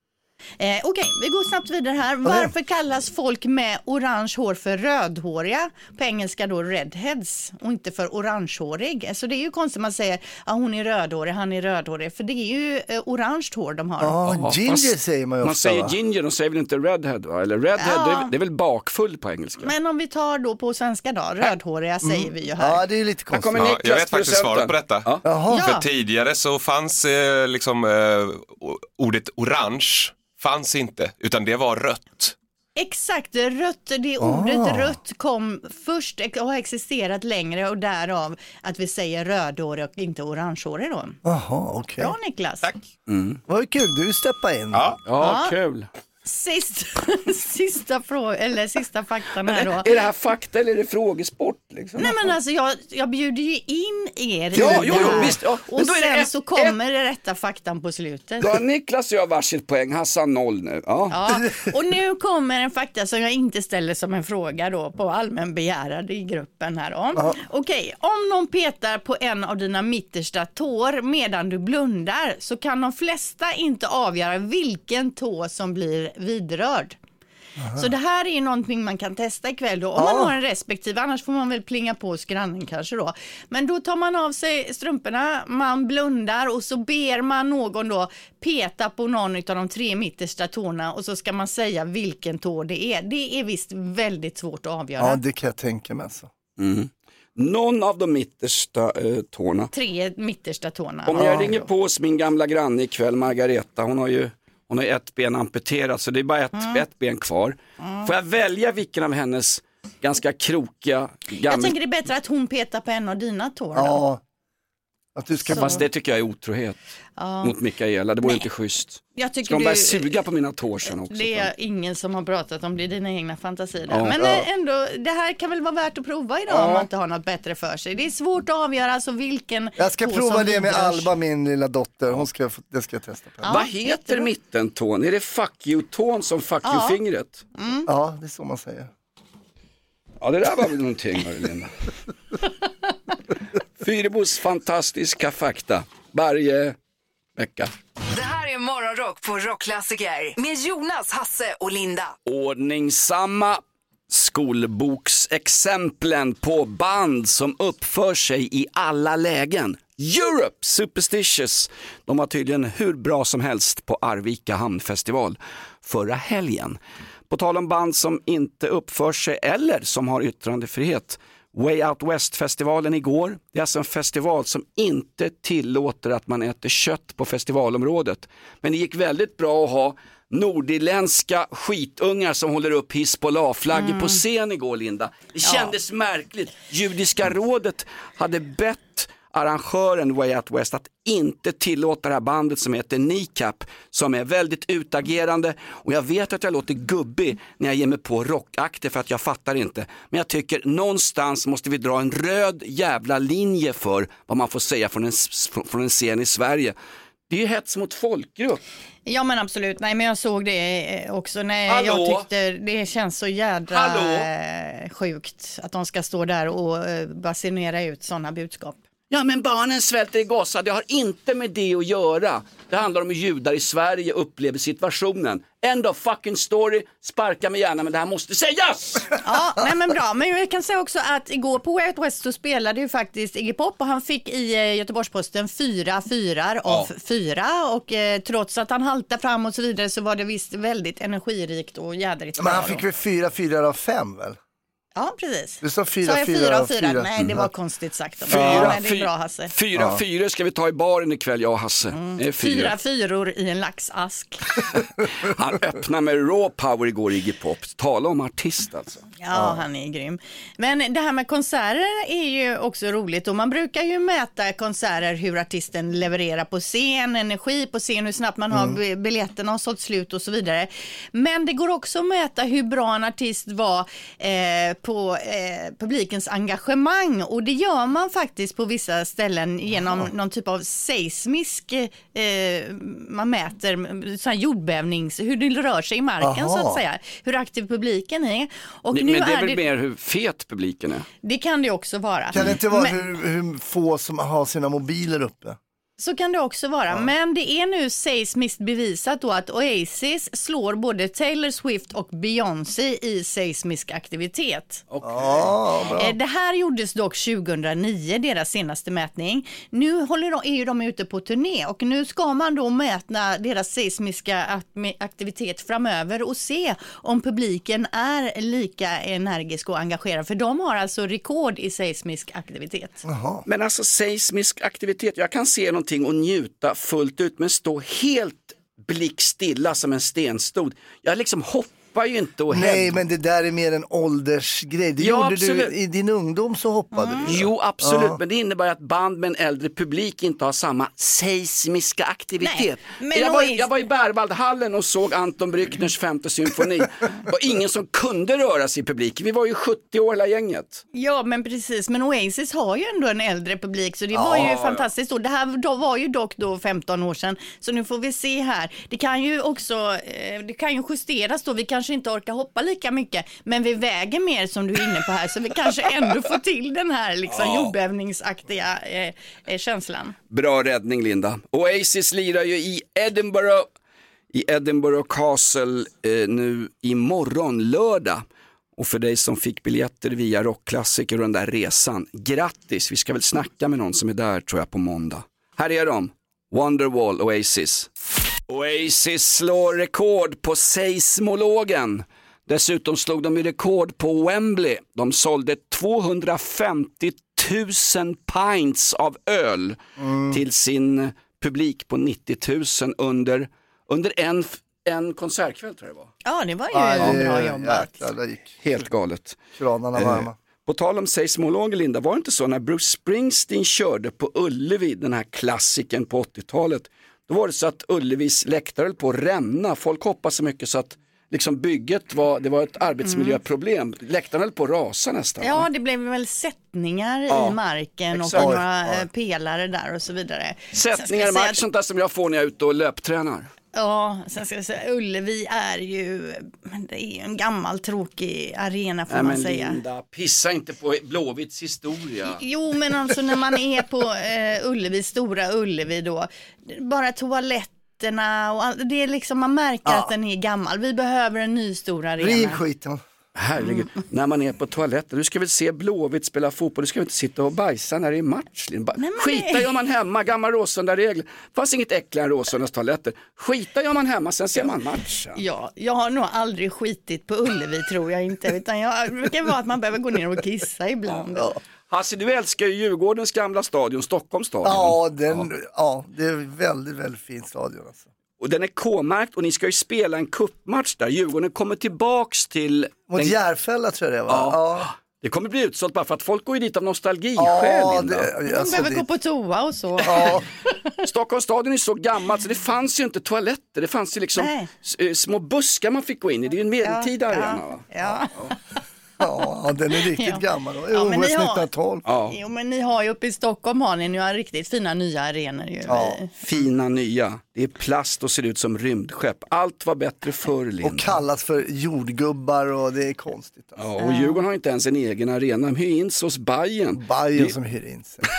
Speaker 6: Eh, Okej, vi går snabbt vidare här. Varför kallas folk med orange hår för rödhåriga? På engelska då redheads och inte för orangehårig. Så det är ju konstigt man säger att ah, hon är rödhårig, han är rödhårig. För det är ju eh, orange hår de har.
Speaker 5: Ja,
Speaker 4: Jaha,
Speaker 5: ginger
Speaker 4: fast
Speaker 5: säger man ju ofta.
Speaker 4: Man säger
Speaker 5: va?
Speaker 4: ginger, de säger väl inte redhead, va? Eller redhead,
Speaker 6: Ja.
Speaker 4: det, är, det är väl bakfull på engelska.
Speaker 6: Men om vi tar då på svenska då, rödhåriga säger vi ju här.
Speaker 5: Ja, det är lite
Speaker 4: Här
Speaker 5: konstigt.
Speaker 4: kommer
Speaker 7: Ja,
Speaker 4: Niklas,
Speaker 7: jag vet faktiskt
Speaker 4: producenten.
Speaker 7: svaret på detta.
Speaker 4: Ja.
Speaker 5: Jaha.
Speaker 6: Ja.
Speaker 7: För tidigare så fanns eh, liksom eh, ordet orange fanns inte, utan det var rött.
Speaker 6: Exakt, rött, det ordet
Speaker 5: Ah.
Speaker 6: rött kom först och har existerat längre och därav att vi säger rödhårig och inte orangehårig då.
Speaker 5: Jaha, okej.
Speaker 6: Bra Niklas.
Speaker 7: Tack.
Speaker 5: Vad kul, du steppar in.
Speaker 7: Ja.
Speaker 4: Ja,
Speaker 6: Ja.
Speaker 4: kul.
Speaker 6: Sist, sista fråga, eller sista faktan här då.
Speaker 4: Är det här fakta eller är det frågesport? Liksom?
Speaker 6: Nej men alltså jag, jag bjuder ju in er
Speaker 4: Ja,
Speaker 6: i
Speaker 4: jo,
Speaker 6: det
Speaker 4: jo,
Speaker 6: här.
Speaker 4: visst, ja. Men
Speaker 6: Och
Speaker 4: då är det
Speaker 6: sen
Speaker 4: ett-
Speaker 6: så kommer det rätta faktan på slutet.
Speaker 4: Då har Niklas och jag varsitt poäng, Hassan noll nu. Ja.
Speaker 6: Ja, och nu kommer en fakta som jag inte ställer som en fråga då på allmän begärad i gruppen här då.
Speaker 5: Ja.
Speaker 6: Okej, om någon petar på en av dina mittersta tår medan du blundar så kan de flesta inte avgöra vilken tå som blir vidrörd. Så det här är någonting man kan testa ikväll då. Om
Speaker 5: Ja.
Speaker 6: man har en respektive, annars får man väl plinga på hos grannen kanske då. Men då tar man av sig strumporna, man blundar och så ber man någon då peta på någon av de tre mittersta tårna och så ska man säga vilken tå det är. Det är visst väldigt svårt att avgöra.
Speaker 5: Ja, det kan jag tänka mig alltså.
Speaker 4: Mm. Någon av de mittersta eh, tårna.
Speaker 6: Tre mittersta tårna.
Speaker 4: Om jag ringer på hos min gamla granne ikväll, Margareta, hon har ju hon har ju ett ben amputerat så det är bara ett,
Speaker 6: Mm.
Speaker 4: ett ben kvar. Får jag välja vilken av hennes ganska krokiga
Speaker 6: Jag
Speaker 4: gamla...
Speaker 6: tänker det är bättre att hon petar på en av dina tår då.
Speaker 5: Ja. Att du ska...
Speaker 4: Fast det tycker jag är otrohet
Speaker 6: ja.
Speaker 4: mot Mikaela. Det vore inte schysst.
Speaker 6: Jag tycker
Speaker 4: ska de
Speaker 6: du...
Speaker 4: börja suga på mina tår sen också?
Speaker 6: Det är ingen som har pratat om det, är dina egna fantasier.
Speaker 4: Ja.
Speaker 6: Men
Speaker 4: Ja.
Speaker 6: ändå, det här kan väl vara värt att prova idag
Speaker 5: Ja.
Speaker 6: om man inte har något bättre för sig. Det är svårt att avgöra alltså vilken...
Speaker 5: Jag ska
Speaker 6: tå
Speaker 5: prova
Speaker 6: som
Speaker 5: det med
Speaker 6: vidrörs.
Speaker 5: Alba, min lilla dotter. Hon ska, det ska jag testa på.
Speaker 6: Ja,
Speaker 4: Vad heter
Speaker 6: jättebra.
Speaker 4: mittentån? Är det fuck you-tån som fuck
Speaker 6: Ja.
Speaker 4: you-fingret?
Speaker 6: Mm.
Speaker 5: Ja, det är så man säger.
Speaker 4: Ja, det där var väl någonting, Linda. Fyrebos fantastiska fakta varje vecka.
Speaker 3: Det här är Morgonrock på Rockklassiker med Jonas, Hasse och Linda.
Speaker 4: Ordningsamma skolboksexemplen på band som uppför sig i alla lägen. Europe Superstitious. De var tydligen hur bra som helst på Arvika hamnfestival förra helgen. På tal om band som inte uppför sig eller som har yttrandefrihet. Way Out West-festivalen igår. Det är alltså en festival som inte tillåter att man äter kött på festivalområdet. Men det gick väldigt bra att ha nordirländska skitungar som håller upp Hizbollah-flaggor mm. på scen igår, Linda. Det kändes ja. märkligt. Judiska rådet hade bett arrangören Way Out West att inte tillåta det här bandet som heter Kneecap, som är väldigt utagerande, och jag vet att jag låter gubbig när jag ger mig på rockakter för att jag fattar inte, men jag tycker någonstans måste vi dra en röd jävla linje för vad man får säga från en, från en scen i Sverige. Det är ju hets mot folkgrupp.
Speaker 6: Ja men absolut, nej men jag såg det också. Nej,
Speaker 4: Hallå?
Speaker 6: jag tyckte det känns så jädra
Speaker 4: Hallå?
Speaker 6: sjukt att de ska stå där och basunera ut sådana budskap.
Speaker 4: Ja, men barnen svälter i Gaza, det har inte med det att göra. Det handlar om hur judar i Sverige upplever situationen. End of fucking story, sparka mig gärna, men det här måste sägas!
Speaker 6: Ja, nej men bra. Men jag kan säga också att igår på Way Out West så spelade ju faktiskt Iggy Pop och han fick i Göteborgs-Posten fyra fyrar av ja. fyra. Och eh, trots att han haltade fram och så vidare så var det visst väldigt energirikt och jädrigt.
Speaker 5: Men han fick väl fyra fyrar av fem väl?
Speaker 6: Ja, precis.
Speaker 5: Du sa fyra,
Speaker 6: sa jag
Speaker 5: fyra,
Speaker 6: fyra
Speaker 5: av fyra.
Speaker 6: fyra. Nej, det var
Speaker 5: mm.
Speaker 6: konstigt sagt.
Speaker 4: Fyra,
Speaker 6: ja, nej, det är
Speaker 4: fy-
Speaker 6: bra, Hasse.
Speaker 4: Fyra,
Speaker 5: ja.
Speaker 4: fyra ska vi ta i baren ikväll, jag och Hasse.
Speaker 6: Mm.
Speaker 4: Det är fyra.
Speaker 6: fyra fyror i en laxask.
Speaker 4: Han öppnade med raw power igår, Iggy Pop. Tala om artist alltså.
Speaker 6: Ja, ja, han är grym. Men det här med konserter är ju också roligt. Och man brukar ju mäta konserter hur artisten levererar på scen, energi på scen, hur snabbt man mm. har biljetterna har sålt slut och så vidare. Men det går också att mäta hur bra en artist var eh, på eh, publikens engagemang. Och det gör man faktiskt på vissa ställen genom ja. någon typ av seismisk, eh, man mäter sån här jordbävnings, hur det rör sig i marken Aha. så att säga. Hur aktiv publiken är. Och
Speaker 4: det,
Speaker 6: nu
Speaker 4: men det är
Speaker 6: är
Speaker 4: väl
Speaker 6: det,
Speaker 4: mer hur fet publiken är?
Speaker 6: Det kan det också vara.
Speaker 5: Kan det inte vara
Speaker 6: men,
Speaker 5: hur, hur få som har sina mobiler uppe?
Speaker 6: Så kan det också vara, ja. Men det är nu seismiskt bevisat då att Oasis slår både Taylor Swift och Beyoncé i seismisk aktivitet.
Speaker 4: Okay.
Speaker 5: Ja,
Speaker 6: det här gjordes dock tjugohundranio, deras senaste mätning. Nu håller de, är ju de ute på turné och nu ska man då mäta deras seismiska aktivitet framöver och se om publiken är lika energisk och engagerad. För de har alltså rekord i seismisk aktivitet.
Speaker 5: Jaha.
Speaker 4: Men alltså seismisk aktivitet, jag kan se någonting och njuta fullt ut, men stå helt blickstilla som en stenstod. Jag liksom hoppar ju inte och
Speaker 5: Nej,
Speaker 4: hem.
Speaker 5: men det där är mer en åldersgrej. Det
Speaker 4: Ja,
Speaker 5: gjorde
Speaker 4: absolut.
Speaker 5: du i din ungdom, så hoppade
Speaker 6: Mm.
Speaker 5: du.
Speaker 4: Jo, absolut,
Speaker 5: Ja.
Speaker 4: men det innebär att band med en äldre publik inte har samma seismiska aktivitet.
Speaker 6: Nej, men
Speaker 4: jag, var,
Speaker 6: Oasis-
Speaker 4: jag var i Berwaldhallen och såg Anton Brückners femte symfoni. Det var ingen som kunde röra sig i publiken. Vi var ju sjuttio år hela gänget.
Speaker 6: Ja, men precis. Men Oasis har ju ändå en äldre publik så det
Speaker 4: Ja,
Speaker 6: var ju
Speaker 4: ja.
Speaker 6: fantastiskt. Och det här då var ju dock då femton år sedan. Så nu får vi se här. Det kan ju också eh, det kan ju justeras då. Vi kanske inte orkar hoppa lika mycket, men vi väger mer som du är inne på här. Så vi kanske ändå får till den här liksom
Speaker 4: Ja.
Speaker 6: jordbävningsaktiga eh, eh, känslan.
Speaker 4: Bra räddning, Linda. Oasis lirar ju i Edinburgh, i Edinburgh Castle eh, nu imorgon lördag. Och för dig som fick biljetter via Rockklassiker och den där resan, grattis. Vi ska väl snacka med någon som är där, tror jag, på måndag. Här är de, Wonderwall, Oasis. Oasis slår rekord på seismologen. Dessutom slog de ju rekord på Wembley. De sålde tvåhundrafemtio tusen pints av öl mm. till sin publik på nittio tusen under, under en, en konsertkväll, tror jag det var.
Speaker 6: Ja, det var ju
Speaker 5: Ja, det-
Speaker 6: bra jobbat.
Speaker 5: Jäklar, det gick
Speaker 4: Helt galet.
Speaker 5: kranarna
Speaker 4: Eh,
Speaker 5: varma.
Speaker 4: På tal om seismologer, Linda, var det inte så när Bruce Springsteen körde på Ullevi, den här klassiken på åttiotalet, då var det så att Ullevis läktare höll på att rämna. Folk hoppade så mycket så att liksom bygget var, det var ett arbetsmiljöproblem. Mm. Läktaren höll på att rasa nästan.
Speaker 6: Ja, det blev väl sättningar
Speaker 4: ja,
Speaker 6: i marken
Speaker 4: exakt.
Speaker 6: och några
Speaker 4: ja.
Speaker 6: pelare där och så vidare.
Speaker 4: Sättningar i marken, att... sånt där som jag får när jag är ute och löptränar.
Speaker 6: Ja, sen ska jag säga, Ullevi är ju, det är ju en gammal tråkig arena får
Speaker 4: Nej,
Speaker 6: man
Speaker 4: men
Speaker 6: säga.
Speaker 4: Linda, pissa inte på Blåvitts historia.
Speaker 6: Jo, men alltså när man är på eh, Ullevi, stora Ullevi då, bara toaletterna och all, det är liksom, man märker ja. att den är gammal. Vi behöver en ny stor arena.
Speaker 5: Riv skiten.
Speaker 4: Herregud, mm. när man är på toaletten, du ska väl se Blåvitt spela fotboll, du ska väl inte sitta och bajsa när det är match. Ba- Nej, Skita gör man hemma, gamla Råsunda-regler. Fanns inget äckligare än Råsundas toaletter. Skita gör man hemma, sen ser man matchen.
Speaker 6: Ja, jag har nog aldrig skitit på Ullevi tror jag inte, utan jag brukar vara att man behöver gå ner och kissa ibland.
Speaker 5: Ja.
Speaker 4: Hasse, du älskar ju Djurgårdens gamla stadion, Stockholms stadion.
Speaker 5: Ja, den, ja. ja, det är väldigt, väldigt fin stadion alltså.
Speaker 4: Och den är K-märkt och ni ska ju spela en cupmatch där. Djurgården kommer tillbaks till...
Speaker 5: Mot
Speaker 4: den...
Speaker 5: Järfälla tror jag det var.
Speaker 4: Ja.
Speaker 5: ja.
Speaker 4: Det kommer bli utsålt bara för att folk går ju dit av nostalgi.
Speaker 5: Ja,
Speaker 4: själv,
Speaker 5: det, alltså,
Speaker 6: de behöver det... gå på toa och så.
Speaker 5: Ja.
Speaker 4: Stockholms stadion är så gammalt så det fanns ju inte toaletter. Det fanns ju liksom Nej. små buskar man fick gå in i. Det är ju en medeltida
Speaker 6: ja,
Speaker 4: arena va?
Speaker 6: Ja.
Speaker 5: ja. Ja, den är riktigt
Speaker 6: ja.
Speaker 5: gammal.
Speaker 6: Ja,
Speaker 5: O S
Speaker 6: men ni har,
Speaker 5: nittonhundratolv.
Speaker 6: Ja. Jo, men ni har ju uppe i Stockholm har ni, ni har riktigt fina nya arenor ju.
Speaker 4: Ja, fina nya. Det är plast och ser ut som rymdskepp. Allt var bättre förr, Linda.
Speaker 5: Och kallas för jordgubbar och det är konstigt.
Speaker 4: Alltså. Ja, och Djurgården har inte ens en egen arena. De hyr in sig hos Bajen.
Speaker 5: Bajen
Speaker 4: det...
Speaker 5: som hyr in sig.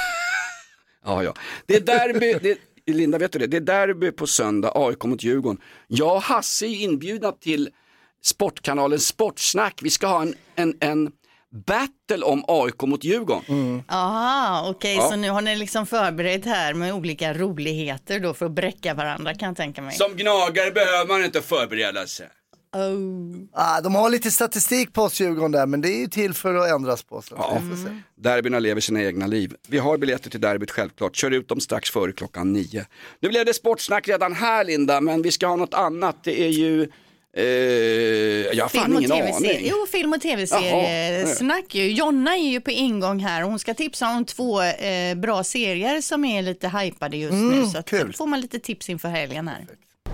Speaker 4: ja, ja. Det är derby... det... Linda, vet du det? Det är derby på söndag, A I K mot Djurgården. Jag och Hasse är inbjudna till Sportkanalen Sportsnack. Vi ska ha en, en, en battle om A I K mot Djurgården.
Speaker 6: Mm. Aha, okej, okay,
Speaker 4: ja.
Speaker 6: Så nu har ni liksom förberett här med olika roligheter då för att bräcka varandra, kan jag tänka mig.
Speaker 4: Som gnagare behöver man inte förbereda sig.
Speaker 6: Oh.
Speaker 5: Ah, de har lite statistik på oss Djurgården där, men det är ju till för att ändras på. Så
Speaker 4: ja. mm. Derbyna lever sina egna liv. Vi har biljetter till derbyt självklart. Kör ut dem strax före klockan nio. Nu blev det sportsnack redan här, Linda, men vi ska ha något annat. Det är ju... Uh, jag har fan ingen aning.
Speaker 6: Jo, film- och tv-serie snack ju. Jonna är ju på ingång här och hon ska tipsa om två eh, bra serier som är lite hypade just mm, nu. Så att
Speaker 5: kul.
Speaker 6: får man lite tips inför helgen här.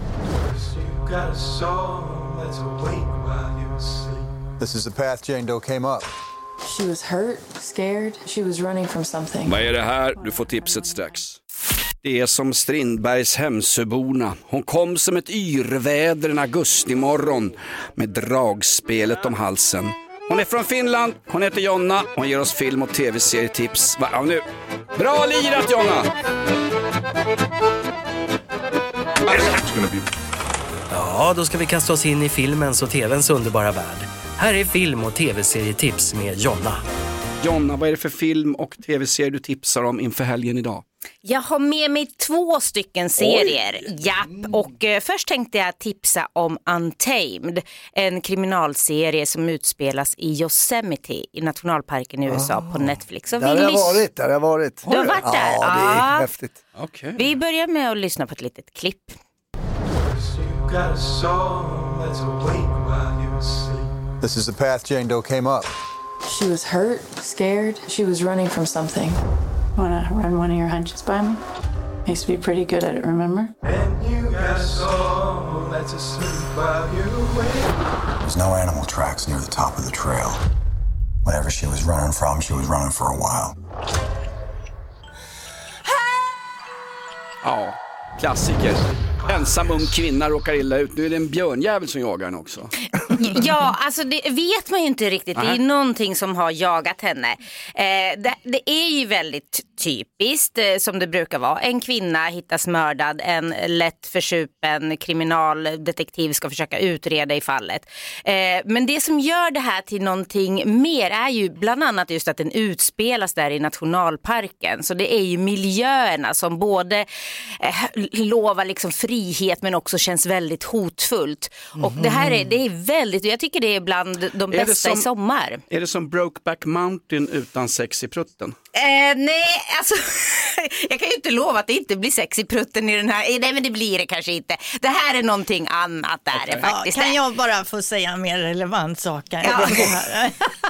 Speaker 13: This is the path Jane Doe came up.
Speaker 14: She was hurt, scared. She was running from something.
Speaker 4: Vad är det här? Du får tipset strax. Det är som Strindbergs Hemsöborna. Hon kom som ett yrväder en augustimorgon med dragspelet om halsen. Hon är från Finland, hon heter Jonna. Hon ger oss film- och tv-serietips. Va, nu. Bra lirat, Jonna!
Speaker 12: Ja, då ska vi kasta oss in i filmens och tvns underbara värld. Här är film- och tv-serietips med Jonna.
Speaker 4: Jonna, vad är det för film- och tv-serier du tipsar om inför helgen idag?
Speaker 15: Jag har med mig två stycken serier. Oj. Japp, och eh, först tänkte jag tipsa om Untamed, en kriminalserie som utspelas i Yosemite i nationalparken i U S A oh. på Netflix. Och
Speaker 5: där har jag varit, där har jag varit.
Speaker 15: Du har varit där?
Speaker 5: Ja, det är häftigt.
Speaker 4: Okay.
Speaker 15: Vi börjar med att lyssna på ett litet klipp.
Speaker 13: This is the path Jane Doe came up.
Speaker 14: She was hurt, scared. She was running from something. Wanna run one of your hunches by me? I used to be pretty good at it, remember?
Speaker 13: There's no animal tracks near the top of the trail. Whatever she was running from, she was running for a while.
Speaker 4: Ja, klassiker. Ensam ung kvinna råkar illa ut. Nu är det en björnjävel som jagar henne också.
Speaker 15: Ja, alltså det vet man ju inte riktigt. Det är någonting som har jagat henne. Eh, det, det är ju väldigt typiskt, eh, som det brukar vara. En kvinna hittas mördad. En lätt försupen kriminaldetektiv ska försöka utreda i fallet. Eh, men det som gör det här till någonting mer är ju bland annat just att den utspelas där i nationalparken. Så det är ju miljöerna som både eh, lovar liksom frihet men också känns väldigt hotfullt. Och mm. det här är, det är väldigt, jag tycker det är bland de
Speaker 4: är
Speaker 15: bästa
Speaker 4: som,
Speaker 15: i sommar.
Speaker 4: Är det som Brokeback Mountain utan sex i prutten?
Speaker 15: Eh, nej, alltså jag kan ju inte lova att det inte blir sex i prutten i den här. Nej, men det blir det kanske inte. Det här är någonting annat där okay. faktiskt.
Speaker 6: Ja, kan jag bara få säga en mer relevant sak? Ja.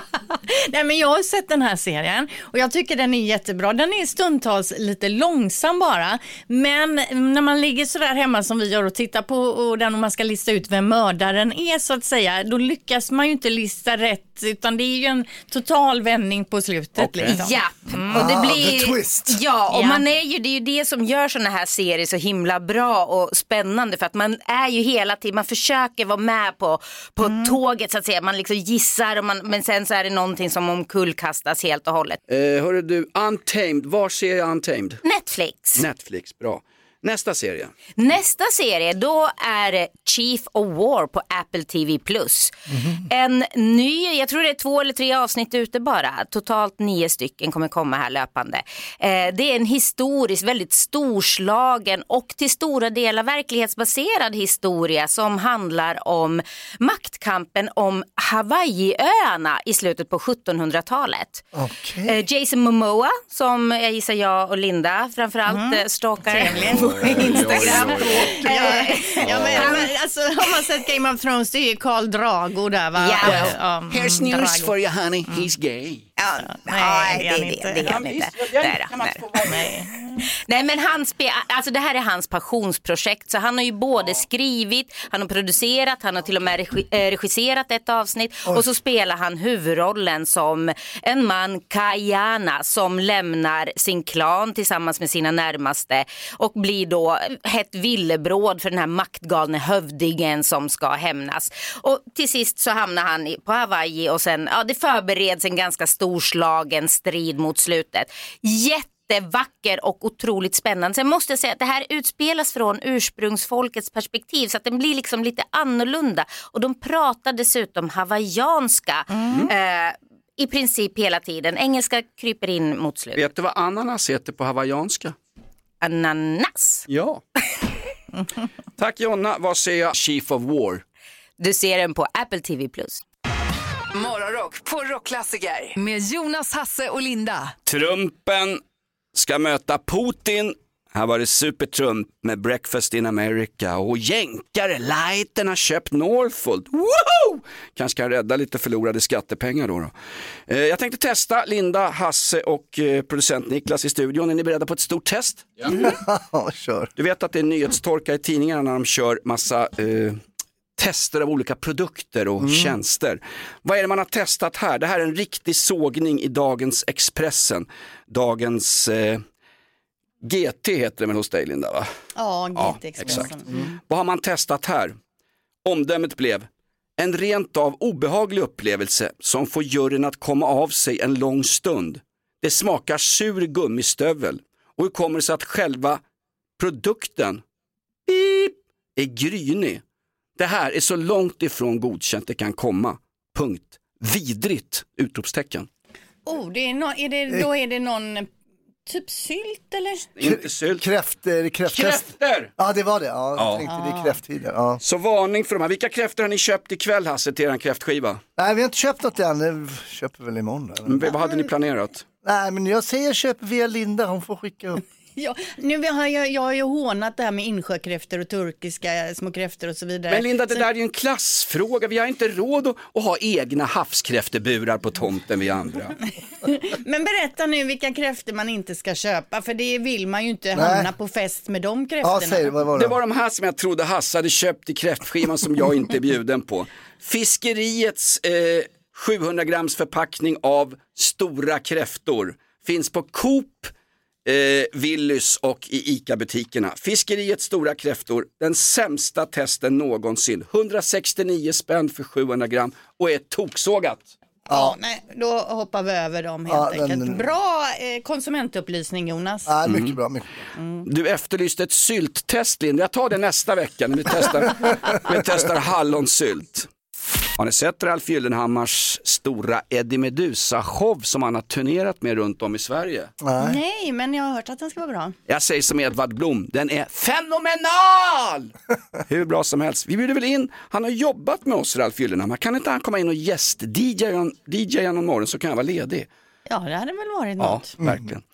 Speaker 6: Nej, men jag har sett den här serien och jag tycker den är jättebra. Den är stundtals lite långsam bara, men när man ligger så där hemma som vi gör och tittar på och den och man ska lista ut vem mördaren är så att säga, då lyckas man ju inte lista rätt, utan det är ju en total vändning på slutet.
Speaker 15: Okay.
Speaker 6: Liksom.
Speaker 15: Ja, mm. och det blir
Speaker 5: the twist.
Speaker 15: Ja, och
Speaker 6: ja.
Speaker 15: man är ju, det är ju det som gör såna här serier så himla bra och spännande, för att man är ju hela tiden, man försöker vara med på, på mm. tåget så att säga, man liksom gissar och man, men sen så är det någonting som omkullkastas helt och hållet.
Speaker 4: Eh, hörru du, Untamed, var ser jag Untamed?
Speaker 15: Netflix.
Speaker 4: Netflix, bra. Nästa serie.
Speaker 15: Nästa serie, då är det Chief of War på Apple T V plus. Mm-hmm. En ny, jag tror det är två eller tre avsnitt ute bara. Totalt nio stycken kommer komma här löpande. Eh, det är en historisk, väldigt storslagen och till stora delar verklighetsbaserad historia som handlar om maktkampen om Hawaiiöarna i slutet på sjuttonhundratalet.
Speaker 5: Okay.
Speaker 15: Eh, Jason Momoa, som jag gissar jag och Linda framförallt mm. stalkar. Instagram.
Speaker 6: Ja, ja, men, men, alltså, har man sett Game of Thrones, det är ju Karl Drago där, va?
Speaker 15: Yeah.
Speaker 4: Um, Here's news Drago. For you, honey. He's gay.
Speaker 15: Ja, nej, det är han inte. Det är han inte. Nej, nej. Nej, men han spe, alltså det här är hans passionsprojekt, så han har ju både skrivit, han har producerat, han har till och med regi, eh, regisserat ett avsnitt. Oj. Och så spelar han huvudrollen som en man, Kajana, som lämnar sin klan tillsammans med sina närmaste och blir då ett villebråd för den här maktgalne hövdingen som ska hämnas. Och till sist så hamnar han på Hawaii och sen, ja, det förbereds en ganska storslagen strid mot slutet. Jättevacker och otroligt spännande. Sen måste jag säga att det här utspelas från ursprungsfolkets perspektiv, så att den blir liksom lite annorlunda. Och de pratar dessutom hawaiianska mm. eh, i princip hela tiden. Engelska kryper in mot slutet.
Speaker 4: Vet du vad ananas heter på hawaiianska?
Speaker 15: Ananas.
Speaker 4: Ja. Tack Jonna, vad säger jag? Chief of War.
Speaker 15: Du ser den på Apple T V plus.
Speaker 3: Morgonrock på Rockklassiker med Jonas, Hasse och Linda.
Speaker 4: Trumpen ska möta Putin. Här var det Supertrump med Breakfast in America. Och jänkare, Lighten har köpt Northvolt. Woho! Kanske kan rädda lite förlorade skattepengar då. då. Eh, jag tänkte testa Linda, Hasse och eh, producent Niklas i studion. Är ni beredda på ett stort test?
Speaker 5: Ja, mm. Kör.
Speaker 4: Du vet att det är nyhetstorka i tidningarna när de kör massa... Eh, tester av olika produkter och mm. tjänster. Vad är det man har testat här? Det här är en riktig sågning i dagens Expressen. Dagens eh, G T heter det väl hos dig, Linda, va?
Speaker 6: Ja, G T Expressen.
Speaker 4: Ja, exakt. Mm. Vad har man testat här? Omdömet blev en rent av obehaglig upplevelse som får juryn att komma av sig en lång stund. Det smakar sur gummistövel. Och hur kommer det sig att själva produkten beep, är grynig? Det här är så långt ifrån godkänt det kan komma. Punkt. Vidrigt! Utropstecken.
Speaker 6: Oh, det är, no, är det, då är det någon typ sylt eller?
Speaker 4: Inte sylt.
Speaker 5: Kräfter, kräfter.
Speaker 4: Kräfter!
Speaker 5: Ja, det var det. Ja, jag
Speaker 4: ja.
Speaker 5: tänkte det är kräfttider. Ja.
Speaker 4: Så varning för de här. Vilka kräfter har ni köpt ikväll, Hasse, till er kräftskiva?
Speaker 5: Nej, vi har inte köpt något än. Det köper väl imorgon.
Speaker 4: Men, vad hade ni planerat?
Speaker 5: Nej, men jag säger köp via Linda. Hon får skicka upp.
Speaker 6: Ja, nu har jag, jag har ju hånat det här med insjökräfter och turkiska små kräfter och så vidare.
Speaker 4: Men Linda, det
Speaker 6: så...
Speaker 4: där är ju en klassfråga. Vi har inte råd att, att ha egna havskräfteburar på tomten vi andra.
Speaker 6: Men berätta nu vilka kräfter man inte ska köpa, för det vill man ju inte Nej. hamna på fest med de kräfterna.
Speaker 5: Ja, säg, vad var det?
Speaker 4: Det var de här som jag trodde Hasse hade köpt i kräftskivan som jag inte är bjuden på. Fiskeriets eh, sjuhundra grams förpackning av stora kräftor finns på Coop, Eh, Willys och i ICA-butikerna. Fiskeriets stora kräftor, den sämsta testen någonsin. hundrasextionio spänn för sjuhundra gram och är toksågat.
Speaker 6: Ja, ja, nej, då hoppar vi över dem helt ja, enkelt. Den... Bra eh, konsumentupplysning, Jonas.
Speaker 5: Ja, mycket mm. bra. Mycket bra.
Speaker 4: Mm. Du efterlyste ett sylttest, Linda. Jag tar det nästa vecka när vi testar, vi testar hallonsylt. Har ni sett Ralf Gyllenhammars stora Eddie Meduza-show som han har turnerat med runt om i Sverige?
Speaker 6: Nej. Nej, men jag har hört att den ska vara bra.
Speaker 4: Jag säger som Edvard Blom, den är fenomenal! Hur bra som helst. Vi bjuder väl in, han har jobbat med oss, Ralf Gyllenhammar. Kan inte han komma in och gäst-D J någon morgon så kan han vara ledig?
Speaker 6: Ja, det hade väl varit
Speaker 4: ja,
Speaker 6: något.
Speaker 4: Ja, verkligen.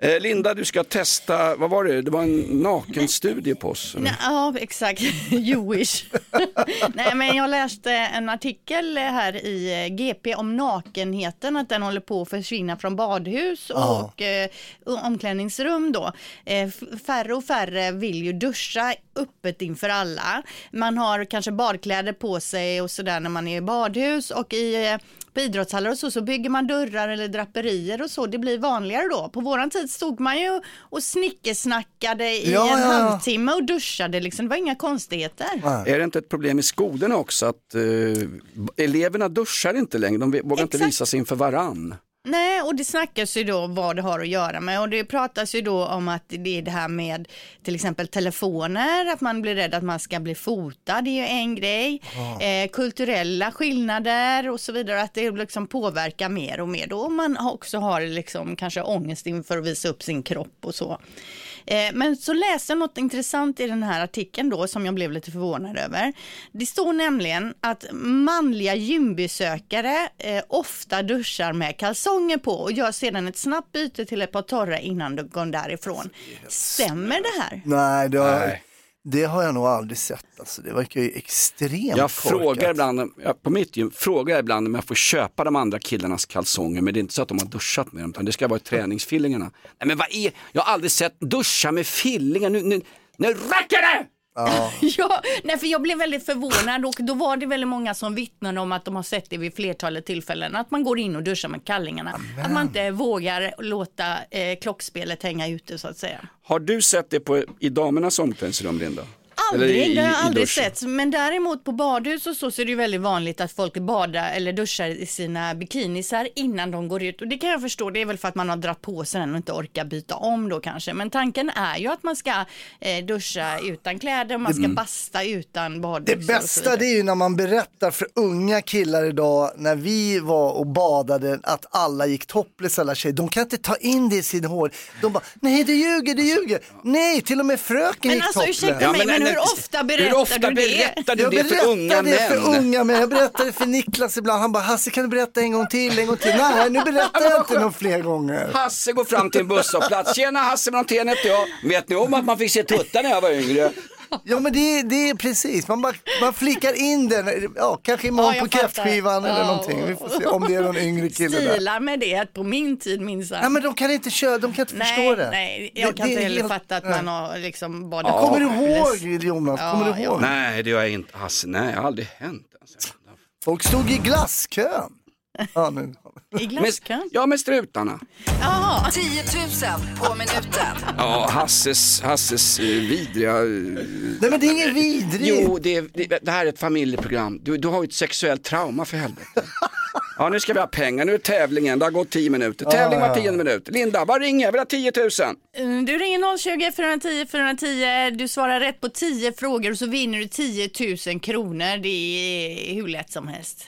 Speaker 4: Eh, Linda, du ska testa, vad var det? Det var en nakenstudie på oss.
Speaker 6: Nej, ja, exakt. You wish. Nej, men jag läste en artikel här i G P om nakenheten, att den håller på att försvinna från badhus
Speaker 5: Ja.
Speaker 6: och eh, omklädningsrum då. Eh, färre och färre vill ju duscha öppet inför alla. Man har kanske badkläder på sig och sådär när man är i badhus, och i eh, på idrottshallar och så, så bygger man dörrar eller draperier och så. Det blir vanligare då. På våran tid stod man ju och snickesnackade i
Speaker 5: Ja,
Speaker 6: en
Speaker 5: ja, ja.
Speaker 6: halvtimme och duschade. Liksom. Det var inga konstigheter.
Speaker 4: Är det inte ett problem i skolorna också att eh, eleverna duschar inte längre? De vågar inte visa sig inför varann.
Speaker 6: Nej, och det snackas ju då vad det har att göra med, och det pratas ju då om att det är det här med till exempel telefoner, att man blir rädd att man ska bli fotad, det är ju en grej.
Speaker 5: Ja.
Speaker 6: Eh, kulturella skillnader och så vidare, att det liksom påverkar mer och mer då, och man också har liksom kanske ångest inför att visa upp sin kropp och så. Eh, men så läste jag något intressant i den här artikeln då som jag blev lite förvånad över. Det står nämligen att manliga gymbesökare eh, ofta duschar med kalsonger på och gör sedan ett snabbt byte till ett par torra innan de går därifrån. Stämmer det här?
Speaker 5: Nej, det har,
Speaker 4: Nej.
Speaker 5: det har jag nog aldrig sett. Alltså, det verkar ju extremt
Speaker 4: Jag
Speaker 5: korkat.
Speaker 4: frågar ibland, jag- på mitt gym frågar jag ibland om jag får köpa de andra killarnas kalsonger, men det är inte så att de har duschat med dem, utan det ska vara i träningsfillingarna. Nej, men vad är, jag har aldrig sett duscha med fillingar, nu, nu, nu räcker det!
Speaker 5: Ja.
Speaker 6: Ja, nej, för jag blev väldigt förvånad, och då var det väldigt många som vittnade om att de har sett det vid flertalet tillfällen, att man går in och duschar med kallingarna. Amen. Att man inte vågar låta eh, klockspelet hänga ute så att säga.
Speaker 4: Har du sett det på, i damernas omklädningsrum, Linda? Eller
Speaker 6: Aldrig,
Speaker 4: i-
Speaker 6: det har jag
Speaker 4: i
Speaker 6: aldrig
Speaker 4: duschen?
Speaker 6: sett. Men däremot på badhus och så, så är det ju väldigt vanligt att folk badar eller duschar i sina bikinisar innan de går ut. Och det kan jag förstå, det är väl för att man har dratt på sig den och inte orkar byta om då kanske. Men tanken är ju att man ska eh, duscha utan kläder och man ska
Speaker 5: Mm.
Speaker 6: basta utan
Speaker 5: Det
Speaker 6: badbyxor. och så
Speaker 5: bästa
Speaker 6: vidare.
Speaker 5: det är ju när man berättar för unga killar idag, när vi var och badade, att alla gick topless, alla tjejer. De kan inte ta in det i sin hår. De bara, nej du ljuger, du ljuger. Nej, till och med fröken
Speaker 6: Men
Speaker 5: gick
Speaker 6: alltså,
Speaker 5: topless.
Speaker 6: ursäkta mig, men hur ofta berättar
Speaker 4: Hur ofta
Speaker 6: du det?
Speaker 4: berättar du
Speaker 5: Jag
Speaker 4: det för
Speaker 5: berättar
Speaker 4: unga
Speaker 5: det
Speaker 4: män?
Speaker 5: för unga män. Jag berättar det för Niklas ibland. Han bara, Hasse kan du berätta en gång till, en gång till. Nej, nu berättar jag inte någon fler gånger.
Speaker 4: Hasse går fram till en busshållplats. Tjena Hasse, Brontén heter jag. Vet ni om att man fick se tuttar när jag var yngre?
Speaker 5: Ja, men det, det är precis, man, bara, man flikar in den, ja, kanske imorgon
Speaker 6: Ja, jag
Speaker 5: på kräftskivan
Speaker 6: fattar.
Speaker 5: eller
Speaker 6: Ja.
Speaker 5: någonting. Vi får se om det är någon yngre kille där.
Speaker 6: Stilar med det på min tid minsann.
Speaker 5: Nej, men de kan inte köra, de kan inte
Speaker 6: nej,
Speaker 5: förstå det.
Speaker 6: Nej, jag
Speaker 5: Det-
Speaker 6: kan
Speaker 5: det
Speaker 6: inte
Speaker 5: är
Speaker 6: heller
Speaker 5: helt-
Speaker 6: fatta att
Speaker 5: nej.
Speaker 6: man har liksom badat
Speaker 5: Ja. Kommer du
Speaker 6: topless.
Speaker 5: ihåg, Jonas? Kommer
Speaker 6: Ja,
Speaker 5: du ihåg?
Speaker 4: Nej, det har jag inte. Hasse, nej, det har aldrig hänt. Alltså.
Speaker 5: Folk stod i glasskön. Ja, nu.
Speaker 6: I glasskön?
Speaker 4: Ja, med strutarna.
Speaker 6: Jaha.
Speaker 3: tio tusen på minuten.
Speaker 4: Ja, Hasses, Hasses eh, vidriga... eh,
Speaker 5: Nej, men det är ingen vidrig.
Speaker 4: Jo, det, är- det, det här är ett familjeprogram. Du, du har ju ett sexuellt trauma för helvete. Ja, nu ska vi ha pengar. Nu är tävlingen. Det har gått tio minuter. Tävling var tionde minut. Linda, vad ringer? Jag vill ha tio tusen.
Speaker 6: Mm, Du ringer noll tjugo, fyra tio, fyra tio. Du svarar rätt på tio frågor och så vinner du tio tusen kronor. Det är hur lätt som helst.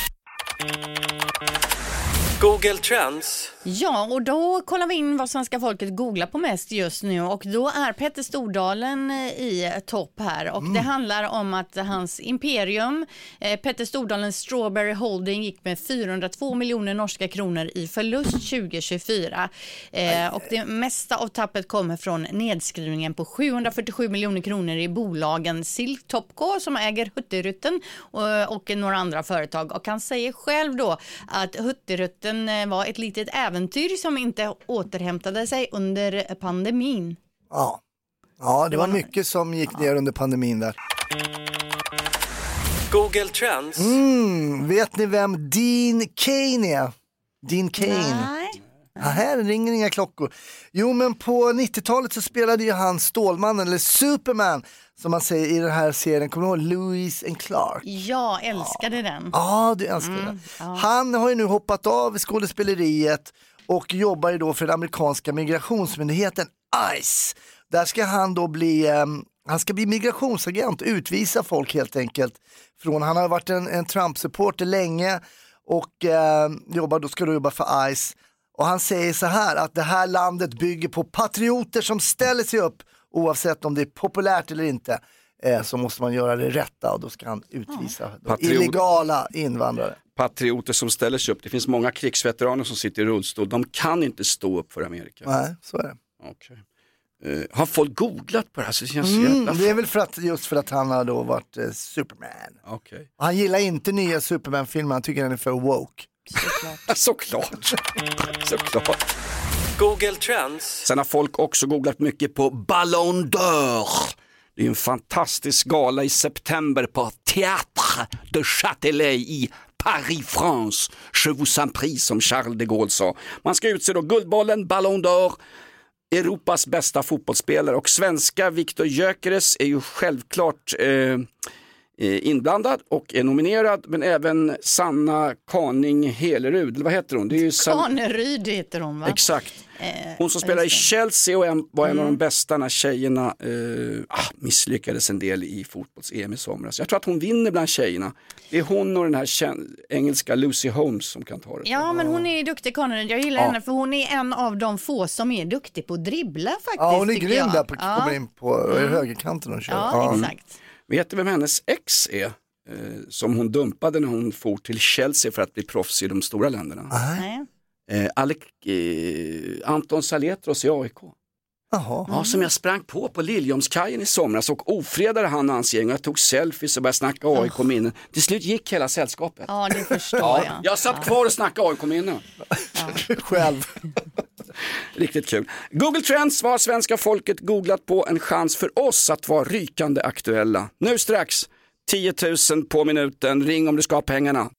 Speaker 12: Google Trends.
Speaker 6: Ja, och då kollar vi in vad svenska folket googlar på mest just nu, och då är Petter Stordalen i topp här, och det handlar om att hans imperium, eh, Petter Stordalens Strawberry Holding, gick med fyrahundratvå miljoner norska kronor i förlust tjugo tjugofyra, eh, och det mesta av tappet kommer från nedskrivningen på sjuhundrafyrtiosju miljoner kronor i bolagen Silk Topco som äger Hurtigruten och, och några andra företag, och han säger själv då att Hurtigruten eh, var ett litet äventyr som inte återhämtade sig under pandemin.
Speaker 5: Ja, ja det, det var, var mycket som gick ja. ner under pandemin där.
Speaker 12: Google Trends.
Speaker 5: Mm, vet ni vem Dean Cain är? Dean Cain.
Speaker 6: Nej.
Speaker 5: Ja, här ringer inga klockor. Jo, men på nittiotalet så spelade ju han Stålmannen, eller Superman som man säger i den här serien. Kommer du ihåg Lewis and Clark?
Speaker 6: Jag älskade
Speaker 5: ja.
Speaker 6: den.
Speaker 5: Ja, du älskade mm, den. Ja. Han har ju nu hoppat av skådespeleriet och jobbar ju då för den amerikanska migrationsmyndigheten ICE. Där ska han då bli, um, han ska bli migrationsagent, utvisa folk helt enkelt. Från, han har varit en, en Trump-supporter länge och uh, jobbar, då ska du jobba för ICE. Och han säger så här att det här landet bygger på patrioter som ställer sig upp oavsett om det är populärt eller inte. Eh, så måste man göra det rätta och då ska han utvisa
Speaker 4: Patriot.
Speaker 5: illegala invandrare.
Speaker 4: patrioter som ställer sig upp. Det finns många krigsveteraner som sitter i rullstol. De kan inte stå upp för Amerika.
Speaker 5: Nej, så är det.
Speaker 4: Okay. Uh, har folk googlat på det här? Så det, känns
Speaker 5: mm, det är väl för att, just för att han har då varit uh, Superman.
Speaker 4: Okay.
Speaker 5: Han gillar inte nya Superman-filmer, han tycker den är för woke.
Speaker 4: Såklart. Såklart. Såklart.
Speaker 12: Google Trends.
Speaker 4: Sen har folk också googlat mycket på Ballon d'Or. Det är en fantastisk gala i september på Théâtre de Châtelet i Paris, France. Je vous en prie, som Charles de Gaulle sa. Man ska utse då Guldbollen, Ballon d'Or, Europas bästa fotbollsspelare, och svenska Viktor Gyökeres är ju självklart eh, inblandad och är nominerad, men även Sanna Kaning Helerud, eller vad heter hon? Det är ju San...
Speaker 6: Kaneryd heter hon, va?
Speaker 4: Exakt. Hon som spelar i Chelsea och en, var en mm. av de bästa när tjejerna eh, ah, misslyckades en del i fotbolls-E M i somras. Jag tror att hon vinner bland tjejerna. Det är hon och den här kän- engelska Lucy Holmes som kan ta det.
Speaker 6: Ja, men hon är duktig, Kaneryd. Jag gillar ja. henne för hon är en av de få som är duktig på att dribbla faktiskt.
Speaker 5: Ja, hon är grym där på att
Speaker 6: ja.
Speaker 5: komma in på mm. högerkanten och köra.
Speaker 6: Ja, ja, exakt.
Speaker 4: Vet du vem hennes ex är? Eh, som hon dumpade när hon for till Chelsea för att bli proffs i de stora länderna.
Speaker 6: Nej.
Speaker 4: Eh, Alec, eh, Anton Saletros i A I K.
Speaker 5: Jaha.
Speaker 4: Ja, som jag sprang på på Liljomskajen i somras och ofredade han och hans gäng. Jag tog selfies och började snacka A I K-minnen. Till slut gick hela sällskapet.
Speaker 6: Ja, det förstår
Speaker 4: ja,
Speaker 6: jag.
Speaker 4: Jag satt kvar och snackade A I K-minnen.
Speaker 5: Ja. Själv.
Speaker 4: Riktigt kul. Google Trends, var svenska folket googlat på, en chans för oss att vara rykande aktuella. Nu strax, tio tusen på minuten. Ring om du ska ha pengarna.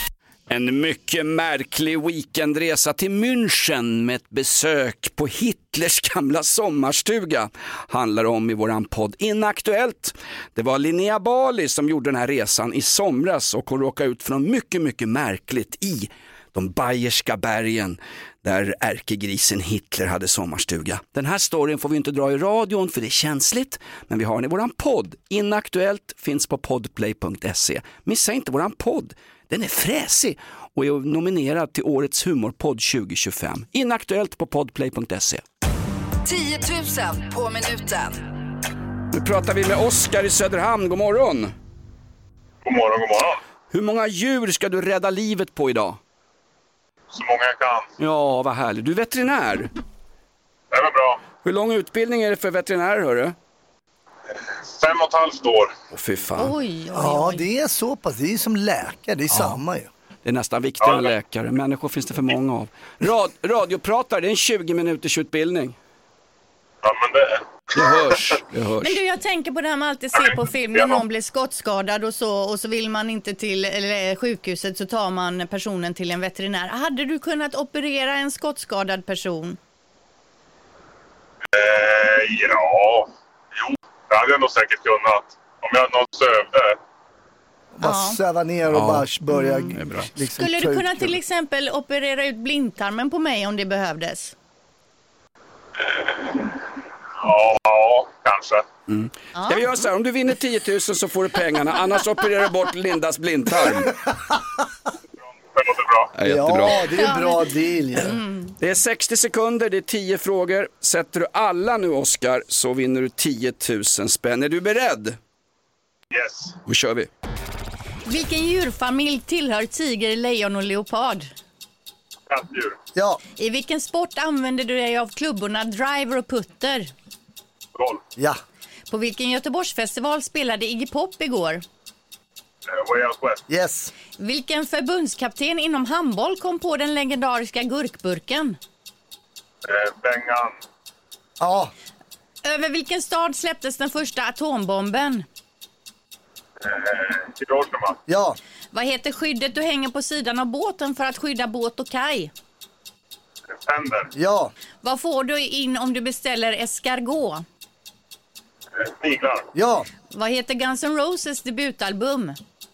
Speaker 4: En mycket märklig weekendresa till München med ett besök på Hitlers gamla sommarstuga handlar om i våran podd Inaktuellt. Det var Linnea Bali som gjorde den här resan i somras och hon råkade ut för något mycket, mycket märkligt i de bayerska bergen där ärkegrisen Hitler hade sommarstuga. Den här storyn får vi inte dra i radion för det är känsligt, men vi har den i våran podd. Inaktuellt finns på podplay punkt se. Missa inte våran podd. Den är fräsig och är nominerad till årets humorpodd tjugo tjugofem. Inaktuellt på podplay punkt se.
Speaker 3: tio tusen på minuten.
Speaker 4: Nu pratar vi med Oskar i Söderhamn. God morgon.
Speaker 9: God morgon, god morgon.
Speaker 4: Hur många djur ska du rädda livet på idag?
Speaker 9: Så många jag kan.
Speaker 4: Ja, vad härligt. Du är veterinär.
Speaker 9: Det var bra.
Speaker 4: Hur lång utbildning är det för veterinärer, hörru?
Speaker 9: Fem och ett halvt år.
Speaker 4: Åh, fy fan.
Speaker 6: Oj, oj, oj.
Speaker 5: Ja, det är så pass. Det är som läkare, det är ja. samma ju.
Speaker 4: Det är nästan viktigare ja, än läkare. Människor finns det för många av. Rad, radiopratare, det är en tjugo minuters utbildning.
Speaker 9: Ja, men det...
Speaker 4: Det hörs, det hörs.
Speaker 6: Men du, jag tänker på det här med att alltid se på film när någon blir skottskadad och så, och så vill man inte till eller, sjukhuset, så tar man personen till en veterinär. Hade du kunnat operera en skottskadad person?
Speaker 9: Eh, ja, jo, det hade jag nog säkert kunnat. Om jag någon sövde.
Speaker 5: Bara ja. söva ner och ja. bara börja
Speaker 4: mm.
Speaker 6: liksom. Skulle du kunna till exempel operera ut blindtarmen på mig om det behövdes?
Speaker 9: Ja, ja kanske.
Speaker 4: Mm. Ja. Ska vi göra så här, om du vinner tio tusen så får du pengarna, annars opererar du bort Lindas blindtarm.
Speaker 9: Det låter bra.
Speaker 4: Ja, jättebra.
Speaker 5: Ja, det är en bra deal. Ja.
Speaker 6: Mm.
Speaker 4: Det är sextio sekunder, det är tio frågor. Sätter du alla nu, Oskar, så vinner du tio tusen spänn. Är du beredd?
Speaker 9: Yes.
Speaker 4: Då kör vi.
Speaker 6: Vilken djurfamilj tillhör tiger, lejon och leopard?
Speaker 9: Kattdjur.
Speaker 5: Ja.
Speaker 6: I vilken sport använder du dig av klubborna driver och putter?
Speaker 9: Golf.
Speaker 5: Ja.
Speaker 6: På vilken Göteborgsfestival spelade Iggy Pop igår?
Speaker 9: Uh, Way Out West.
Speaker 5: Yes.
Speaker 6: Vilken förbundskapten inom handboll kom på den legendariska gurkburken?
Speaker 9: Uh, Bengan.
Speaker 5: Ja.
Speaker 6: Över vilken stad släpptes den första atombomben?
Speaker 9: Uh, Hiroshima.
Speaker 5: Ja.
Speaker 6: Vad heter skyddet du hänger på sidan av båten för att skydda båt och kaj?
Speaker 9: Tänder.
Speaker 5: Ja.
Speaker 6: Vad får du in om du beställer escargot?
Speaker 9: Sniglar.
Speaker 5: Ja.
Speaker 6: Vad heter Guns N' Roses debutalbum?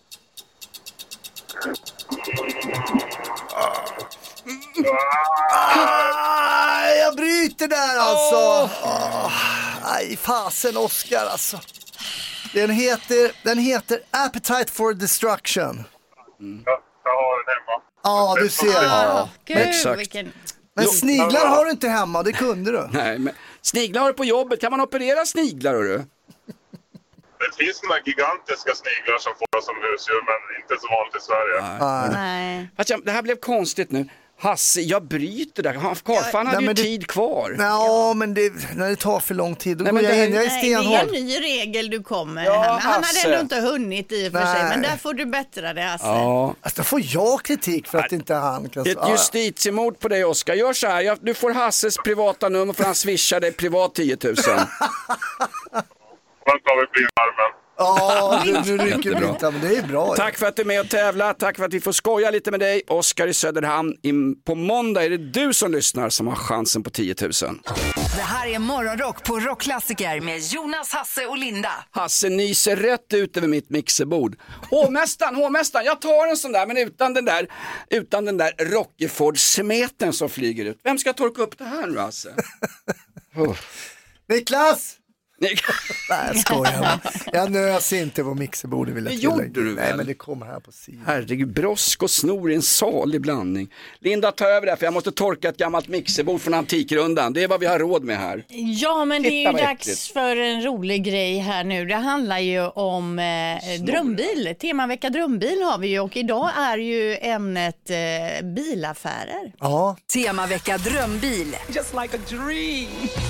Speaker 5: Ah, jag bryter där alltså. Oh. Aj, fasen Oskar alltså. Den heter, den heter Appetite for Destruction.
Speaker 9: Mm. Jag, jag har den hemma.
Speaker 5: Ja, du ser.
Speaker 6: Oh, Gud,
Speaker 4: exakt.
Speaker 6: Vilken...
Speaker 5: Men sniglar har du inte hemma, det kunde du.
Speaker 4: Nej, men sniglar har du på jobbet. Kan man operera sniglar, hörru?
Speaker 11: Det finns några gigantiska sniglar som får oss som husdjur, men inte så vanligt i Sverige.
Speaker 4: Nej.
Speaker 6: Nej.
Speaker 4: Fast jag, det här blev konstigt nu. Hasse, jag bryter där. Karlfan hade
Speaker 5: nej,
Speaker 4: ju
Speaker 5: det,
Speaker 4: tid kvar.
Speaker 5: Ja, men det, när det tar för lång tid, då
Speaker 4: nej,
Speaker 5: går jag
Speaker 4: det,
Speaker 5: in. Jag är
Speaker 6: Nej, det är
Speaker 5: stenhård.
Speaker 6: en ny regel du kommer
Speaker 4: Ja,
Speaker 6: här med. Han
Speaker 4: Hasse.
Speaker 6: hade ändå inte hunnit i och för
Speaker 5: Nej.
Speaker 6: sig, men där får du bättra det, Hasse.
Speaker 4: Ja.
Speaker 5: Alltså, då får jag kritik för att inte han kan...
Speaker 4: Ett justitiemord på dig, Oskar. Gör så här, jag, du får Hasses privata nummer för han swishar dig privat tio tusen.
Speaker 11: Vad tar vi bli armen?
Speaker 5: Ja, du, du rycker
Speaker 4: Jättebra.
Speaker 5: inte, men det är bra.
Speaker 4: Tack för att du är med och tävlar. Tack för att vi får skoja lite med dig. Oskar i Söderhamn. På måndag är det du som lyssnar som har chansen på tio tusen.
Speaker 3: Det här är Morgonrock på Rockklassiker med Jonas, Hasse och Linda.
Speaker 4: Hasse nyser rätt ut över mitt mixerbord. Hovmästaren, hovmästaren, jag tar en sån där, men utan den där, utan den där Rockeford-smeten som flyger ut. Vem ska torka upp det här nu, Hasse?
Speaker 5: Oh. Niklas! Nej, jag skojar. Jag nös inte på mixerbordet, vill jag tillägga.
Speaker 4: Det gjorde du väl?
Speaker 5: Nej, men det kommer här på sidan.
Speaker 4: Herregud, brosk och snor är en salig blandning. Linda, ta över det, för jag måste torka ett gammalt mixerbord från Antikrundan. Det är vad vi har råd med här.
Speaker 6: Ja, men det är
Speaker 4: Titta
Speaker 6: ju
Speaker 4: vad
Speaker 6: dags
Speaker 4: äckligt.
Speaker 6: för en rolig grej här nu. Det handlar ju om eh, drömbil. Temavecka drömbil har vi ju, och idag är ju ämnet eh, bilaffärer.
Speaker 5: Ja.
Speaker 3: Temavecka drömbil.
Speaker 1: Just like a dream.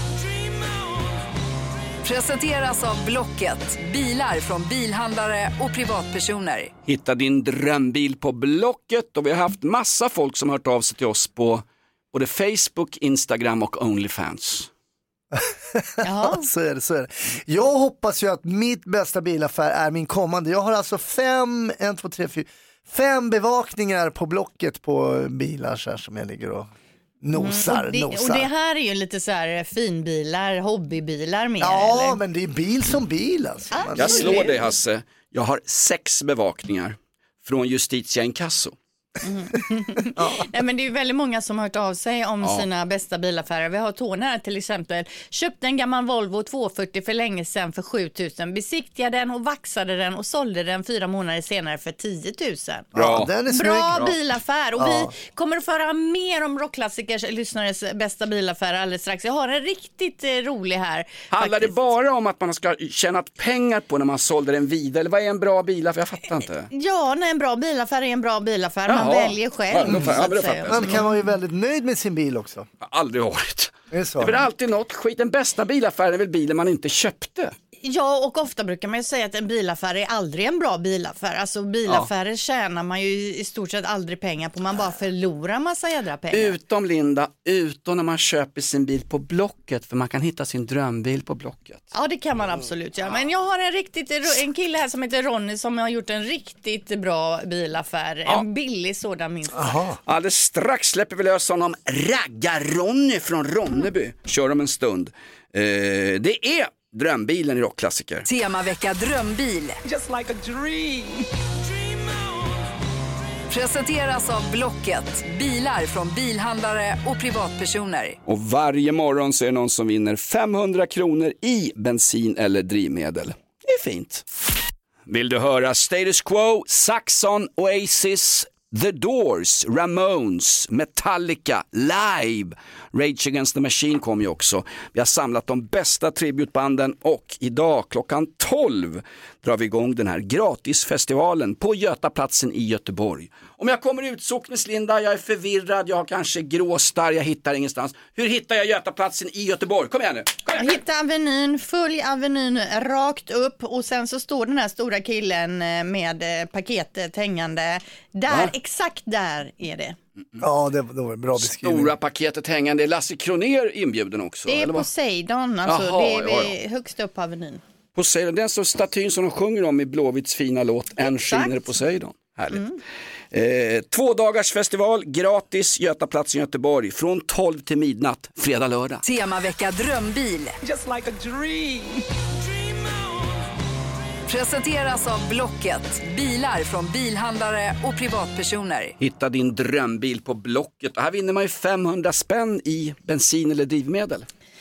Speaker 3: Presenteras av Blocket. Bilar från bilhandlare och privatpersoner.
Speaker 4: Hitta din drömbil på Blocket, och vi har haft massa folk som har hört av sig till oss på både Facebook, Instagram och OnlyFans.
Speaker 5: Ja, så är det, så är det. Jag hoppas ju att mitt bästa bilaffär är min kommande. Jag har alltså fem, en, två, tre, fyra, fem bevakningar på Blocket på bilar så här, som jag ligger och nosar,
Speaker 6: Mm, och, det,
Speaker 5: nosar.
Speaker 6: och det här är ju lite så här finbilar, hobbybilar mer.
Speaker 5: Ja,
Speaker 6: eller?
Speaker 5: men det är bil som bil alltså.
Speaker 6: Ah,
Speaker 5: Man-
Speaker 4: Jag slår dig, Hasse. Jag har sex bevakningar från Justitia Inkasso.
Speaker 6: Nej, men det är ju väldigt många som har hört av sig om
Speaker 4: Ja.
Speaker 6: sina bästa bilaffärer. Vi har Tony här till exempel. Köpte en gammal Volvo tvåhundrafyrtio för länge sedan för sju tusen. Besiktigade den och vaxade den och sålde den fyra månader senare för tio tusen.
Speaker 5: Bra. Ja, den är snygg.
Speaker 6: Bra
Speaker 5: Bra.
Speaker 6: bilaffär. Och
Speaker 5: Ja.
Speaker 6: vi kommer att föra mer om Rockklassikers lyssnares bästa bilaffär alldeles strax. Jag har en riktigt eh, rolig här.
Speaker 4: Handlar det bara om att man ska tjäna pengar på när man sålde den vidare? Eller vad är en bra bilaffär? Jag fattar inte.
Speaker 6: Ja, nej, en bra bilaffär är en bra bilaffär. Man
Speaker 4: Jaha.
Speaker 6: väljer själv.
Speaker 4: Ja, då fa-
Speaker 6: så
Speaker 4: ja,
Speaker 6: att
Speaker 4: men då
Speaker 6: säga.
Speaker 4: fattar jag.
Speaker 5: Man kan vara ju väldigt nöjd med sin bil också.
Speaker 4: Jag har aldrig varit.
Speaker 5: Det är så.
Speaker 4: Det är väl alltid något skit. Den bästa bilaffären är väl bilen man inte köpte.
Speaker 6: Ja, och ofta brukar man ju säga att en bilaffär är aldrig en bra bilaffär. Alltså bilaffärer tjänar man ju i stort sett aldrig pengar på. Man bara förlorar massa jädra pengar.
Speaker 4: Utom Linda, utom när man köper sin bil på Blocket. För man kan hitta sin drömbil på Blocket.
Speaker 6: Ja, det kan man absolut göra. Men jag har en, riktigt, en kille här som heter Ronny som har gjort en riktigt bra bilaffär.
Speaker 4: Ja.
Speaker 6: En billig sådan minst.
Speaker 4: Alldeles strax släpper vi lös honom. Raggar-Ronny från Ronneby. Kör om en stund. Eh, det är drömbilen i Rockklassiker.
Speaker 3: Temavecka drömbil.
Speaker 1: Just like a dream.
Speaker 3: Presenteras av Blocket. Bilar från bilhandlare och privatpersoner.
Speaker 4: Och varje morgon så är det någon som vinner femhundra kronor i bensin eller drivmedel. Det är fint. Vill du höra Status Quo, Saxon, Oasis, The Doors, Ramones, Metallica, Live. Rage Against the Machine kom ju också. Vi har samlat de bästa tributbanden och idag klockan tolv drar vi igång den här gratisfestivalen på Götaplatsen i Göteborg. Om jag kommer ut Socknes, Linda, jag är förvirrad, jag har kanske gråstarr, jag hittar ingenstans. Hur hittar jag Götaplatsen i Göteborg? Kom igen nu! Kom igen.
Speaker 6: Hitta Avenyn, följ Avenyn rakt upp och sen så står den här stora killen med paketet hängande. Där,
Speaker 4: Va?
Speaker 6: exakt där är det.
Speaker 5: Ja, det, det var en bra beskrivning.
Speaker 4: Stora paketet hängande. Är Lasse Kronér inbjuden också?
Speaker 6: Det är
Speaker 4: eller vad?
Speaker 6: Poseidon, alltså
Speaker 4: Jaha,
Speaker 6: det är
Speaker 4: ja,
Speaker 6: vi högst upp på Avenyn.
Speaker 4: Poseidon, den som statyn som de sjunger om i Blåvitts fina låt En
Speaker 6: Exakt.
Speaker 4: skiner Poseidon. Härligt.
Speaker 6: Mm.
Speaker 4: Eh, två dagars festival, gratis, Götaplatsen i Göteborg, från tolv till midnatt, fredag, lördag.
Speaker 3: Temavecka drömbil.
Speaker 1: Just like a dream.
Speaker 3: Presenteras av Blocket. Bilar från bilhandlare och privatpersoner.
Speaker 4: Hitta din drömbil på Blocket. Och här vinner man ju femhundra spänn i bensin eller drivmedel.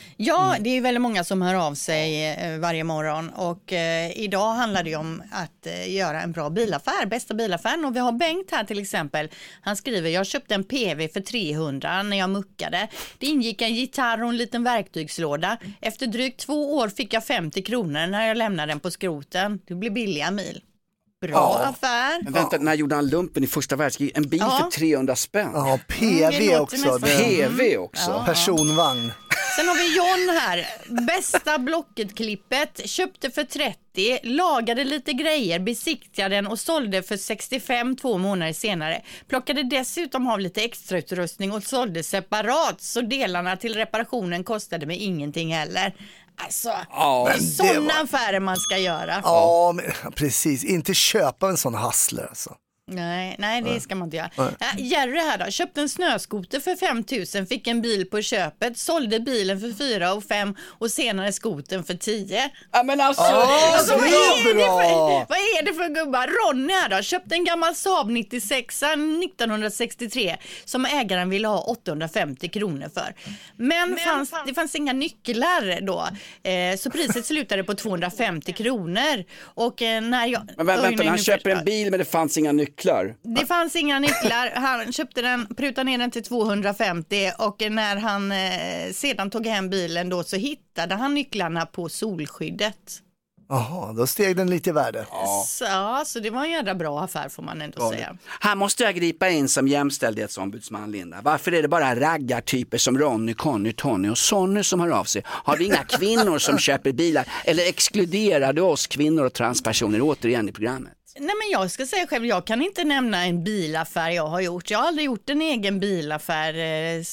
Speaker 6: Ja, det är väldigt många som hör av sig eh, varje morgon och eh, idag handlar det om att eh, göra en bra bilaffär, bästa bilaffären, och vi har Bengt här till exempel. Han skriver: jag köpte en P V för trehundra när jag muckade. Det ingick en gitarr och en liten verktygslåda. Efter drygt två år fick jag femtio kronor när jag lämnade den på skroten. Det blir billiga mil. Bra ja. affär.
Speaker 4: Men vänta, när gjorde han lumpen i första världskriget? En bil ja. för trehundra spänn.
Speaker 5: Ja, P V mm, också.
Speaker 4: P V också.
Speaker 5: Ja. Personvagn.
Speaker 6: Sen har vi John här. Bästa Blocket-klippet. Köpte för trettio, lagade lite grejer, besiktigade den och sålde för sextiofem två månader senare. Plockade dessutom av lite extrautrustning och sålde separat, så delarna till reparationen kostade mig ingenting heller. Alltså,
Speaker 5: ja,
Speaker 6: det är sådana var... affärer man ska göra.
Speaker 5: Ja, men, precis. Inte köpa en sån hustler alltså.
Speaker 6: Nej, nej, det ska man inte göra. Ja, Jerry här då, köpte en snöskoter för fem tusen, fick en bil på köpet, sålde bilen för fyra och fem och senare skoten för tio.
Speaker 4: Ja, men alltså,
Speaker 6: oh, alltså vad, är det för, vad är det för gubbar? Ronny här då, köpte en gammal Saab nittiosex nittonhundrasextiotre som ägaren ville ha åttahundrafemtio kronor för. Men, men fanns, fan... det fanns inga nycklar då, eh, så priset slutade på tvåhundrafemtio kronor. Och eh, när jag...
Speaker 4: Men vänta, han köper en bil men det fanns inga nycklar.
Speaker 6: Det fanns inga nycklar. Han köpte den, prutade ner den till tvåhundrafemtio och när han eh, sedan tog hem bilen då så hittade han nycklarna på solskyddet.
Speaker 5: Jaha, då steg den lite i värde.
Speaker 6: Ja. Så, ja, så det var en jävla bra affär får man ändå ja. säga.
Speaker 4: Här måste jag gripa in som jämställdhetsombudsman, Linda. Varför är det bara raggartyper som Ronny, Conny, Tony och Sonny som hör av sig? Har vi inga kvinnor som köper bilar? Eller exkluderade oss kvinnor och transpersoner återigen i programmet?
Speaker 6: Nej, men jag ska säga själv, jag kan inte nämna en bilaffär jag har gjort. Jag har aldrig gjort en egen bilaffär. Det,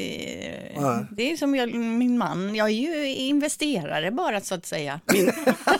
Speaker 6: det är som jag, min man. Jag är ju investerare bara så att säga.
Speaker 4: Min...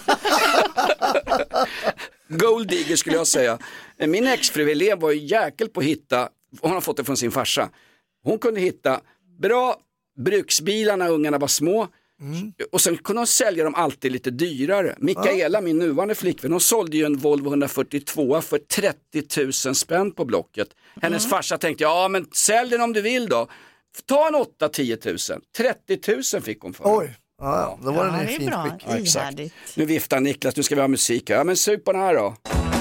Speaker 4: Gold digger skulle jag säga. Min exfru elev var ju jäkel på att hitta, hon har fått det från sin farsa. Hon kunde hitta bra bruksbilar när ungarna var små. Mm. Och sen kunde hon sälja dem alltid lite dyrare. Mikaela, ja. min nuvarande flickvän, hon sålde ju en Volvo etthundrafyrtiotvå för trettio tusen spänn på Blocket. Hennes mm. farsa tänkte, ja men sälj den om du vill då. Ta en åtta till tio tusen. trettio tusen fick hon för.
Speaker 5: Oj, ja, då var ja, den i fint skick.
Speaker 4: Ja, exakt. Nu viftar Niklas, nu ska vi ha musik. Ja men sug på den här då.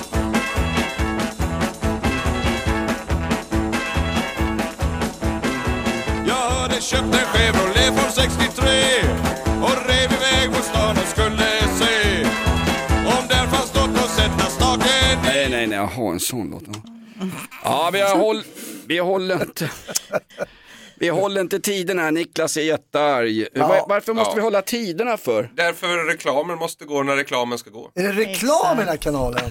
Speaker 16: Jag hörde köpte en Chevrolet från sextiotre och rev iväg mot stan och skulle se om där fanns något att sätta staken i.
Speaker 4: Nej, nej, nej, jag har en sån låt. Ja, vi, har håll, vi håller inte Vi håller inte tiderna här, Niklas är jättearg. Ja, Varför måste ja. vi hålla tiderna för?
Speaker 7: Därför reklamen måste gå när reklamen ska gå.
Speaker 5: Är det reklam i den här kanalen?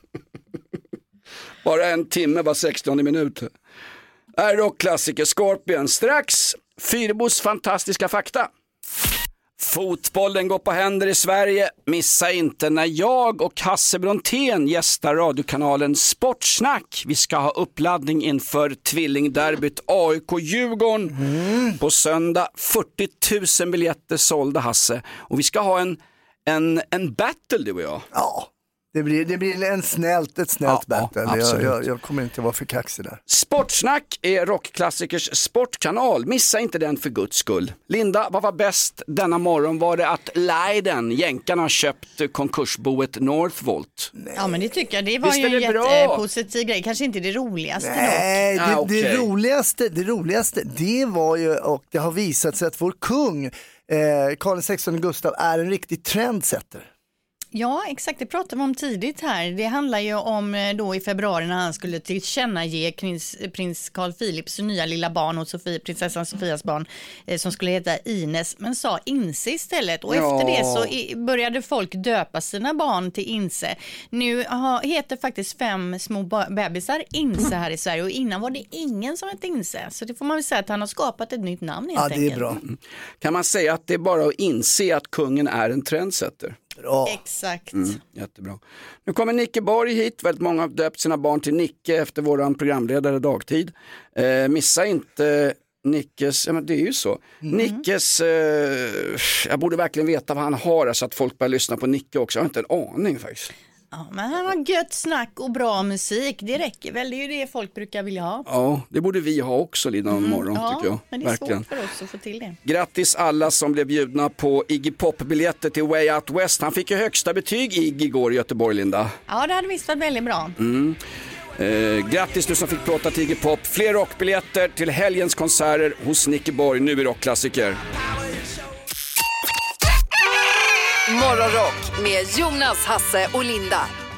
Speaker 4: Bara en timme, bara sexton minuter. Är rockklassiker Scorpion. Strax Fyrbos fantastiska fakta. Fotbollen går på händer i Sverige. Missa inte när jag och Hasse Brontén gästar radiokanalen Sportsnack. Vi ska ha uppladdning inför tvillingderbyt A I K-Djurgården mm. på söndag. fyrtio tusen biljetter sålda, Hasse. Och vi ska ha en, en, en battle, du och jag.
Speaker 5: Ja. Det blir, det blir en snällt, ett snällt ja, battle. Ja, jag, jag, jag kommer inte vara för kaxig där.
Speaker 4: Sportsnack är rockklassikers sportkanal. Missa inte den för guds skull. Linda, vad var bäst denna morgon? Var det att Leiden, jänkarna, har köpt konkursboet Northvolt?
Speaker 6: Nej. Ja, men det tycker jag. Det var Visst ju en jättepositiv grej. Kanske inte det roligaste.
Speaker 5: Nej, det,
Speaker 4: ah, okay.
Speaker 5: det, roligaste, det roligaste, det var ju, och det har visat sig att vår kung, eh, Karl sextonde Gustav, är en riktig trendsetter.
Speaker 6: Ja, exakt. Det pratade vi om tidigt här. Det handlar ju om då i februari när han skulle tillkännage prins, prins Carl Philips nya lilla barn och Sofie, prinsessan Sofias barn eh, som skulle heta Ines, men sa Inse istället. Och ja. efter det så i, började folk döpa sina barn till Inse. Nu ha, heter faktiskt fem små bebisar Inse här i Sverige och innan var det ingen som hette Inse. Så det får man väl säga att han har skapat ett nytt namn helt
Speaker 5: Ja, det är
Speaker 6: enkelt.
Speaker 5: bra.
Speaker 4: Kan man säga att det är bara att inse att kungen är en trendsetter?
Speaker 5: Bra.
Speaker 6: Exakt.
Speaker 4: Mm, jättebra. Nu kommer Nicke Borg hit. Väldigt många har döpt sina barn till Nicke efter våran programledare Dagtid. Eh, missa inte Nickes, ja men det är ju så. Mm. Nickes, eh, jag borde verkligen veta vad han har så att folk börjar lyssna på Nicke också. Jag har inte en aning faktiskt.
Speaker 6: Ja, men han har gött snack och bra musik. Det räcker väl, det är ju det folk brukar vilja ha.
Speaker 4: Ja, det borde vi ha också Lina mm, morgon
Speaker 6: ja,
Speaker 4: tycker jag.
Speaker 6: Men det är
Speaker 4: verkligen
Speaker 6: svårt för oss att få till det.
Speaker 4: Grattis alla som blev bjudna på Iggy Pop-biljetter till Way Out West. Han fick ju högsta betyg Iggy igår i Göteborg, Linda.
Speaker 6: Ja, det hade visst varit väldigt bra.
Speaker 4: Mm. Eh, grattis du som fick plåta till Iggy Pop. Fler rockbiljetter till helgens konserter hos Nicky Borg. Nu är rockklassiker.
Speaker 3: Morgonrock med Jonas, Hasse och Linda.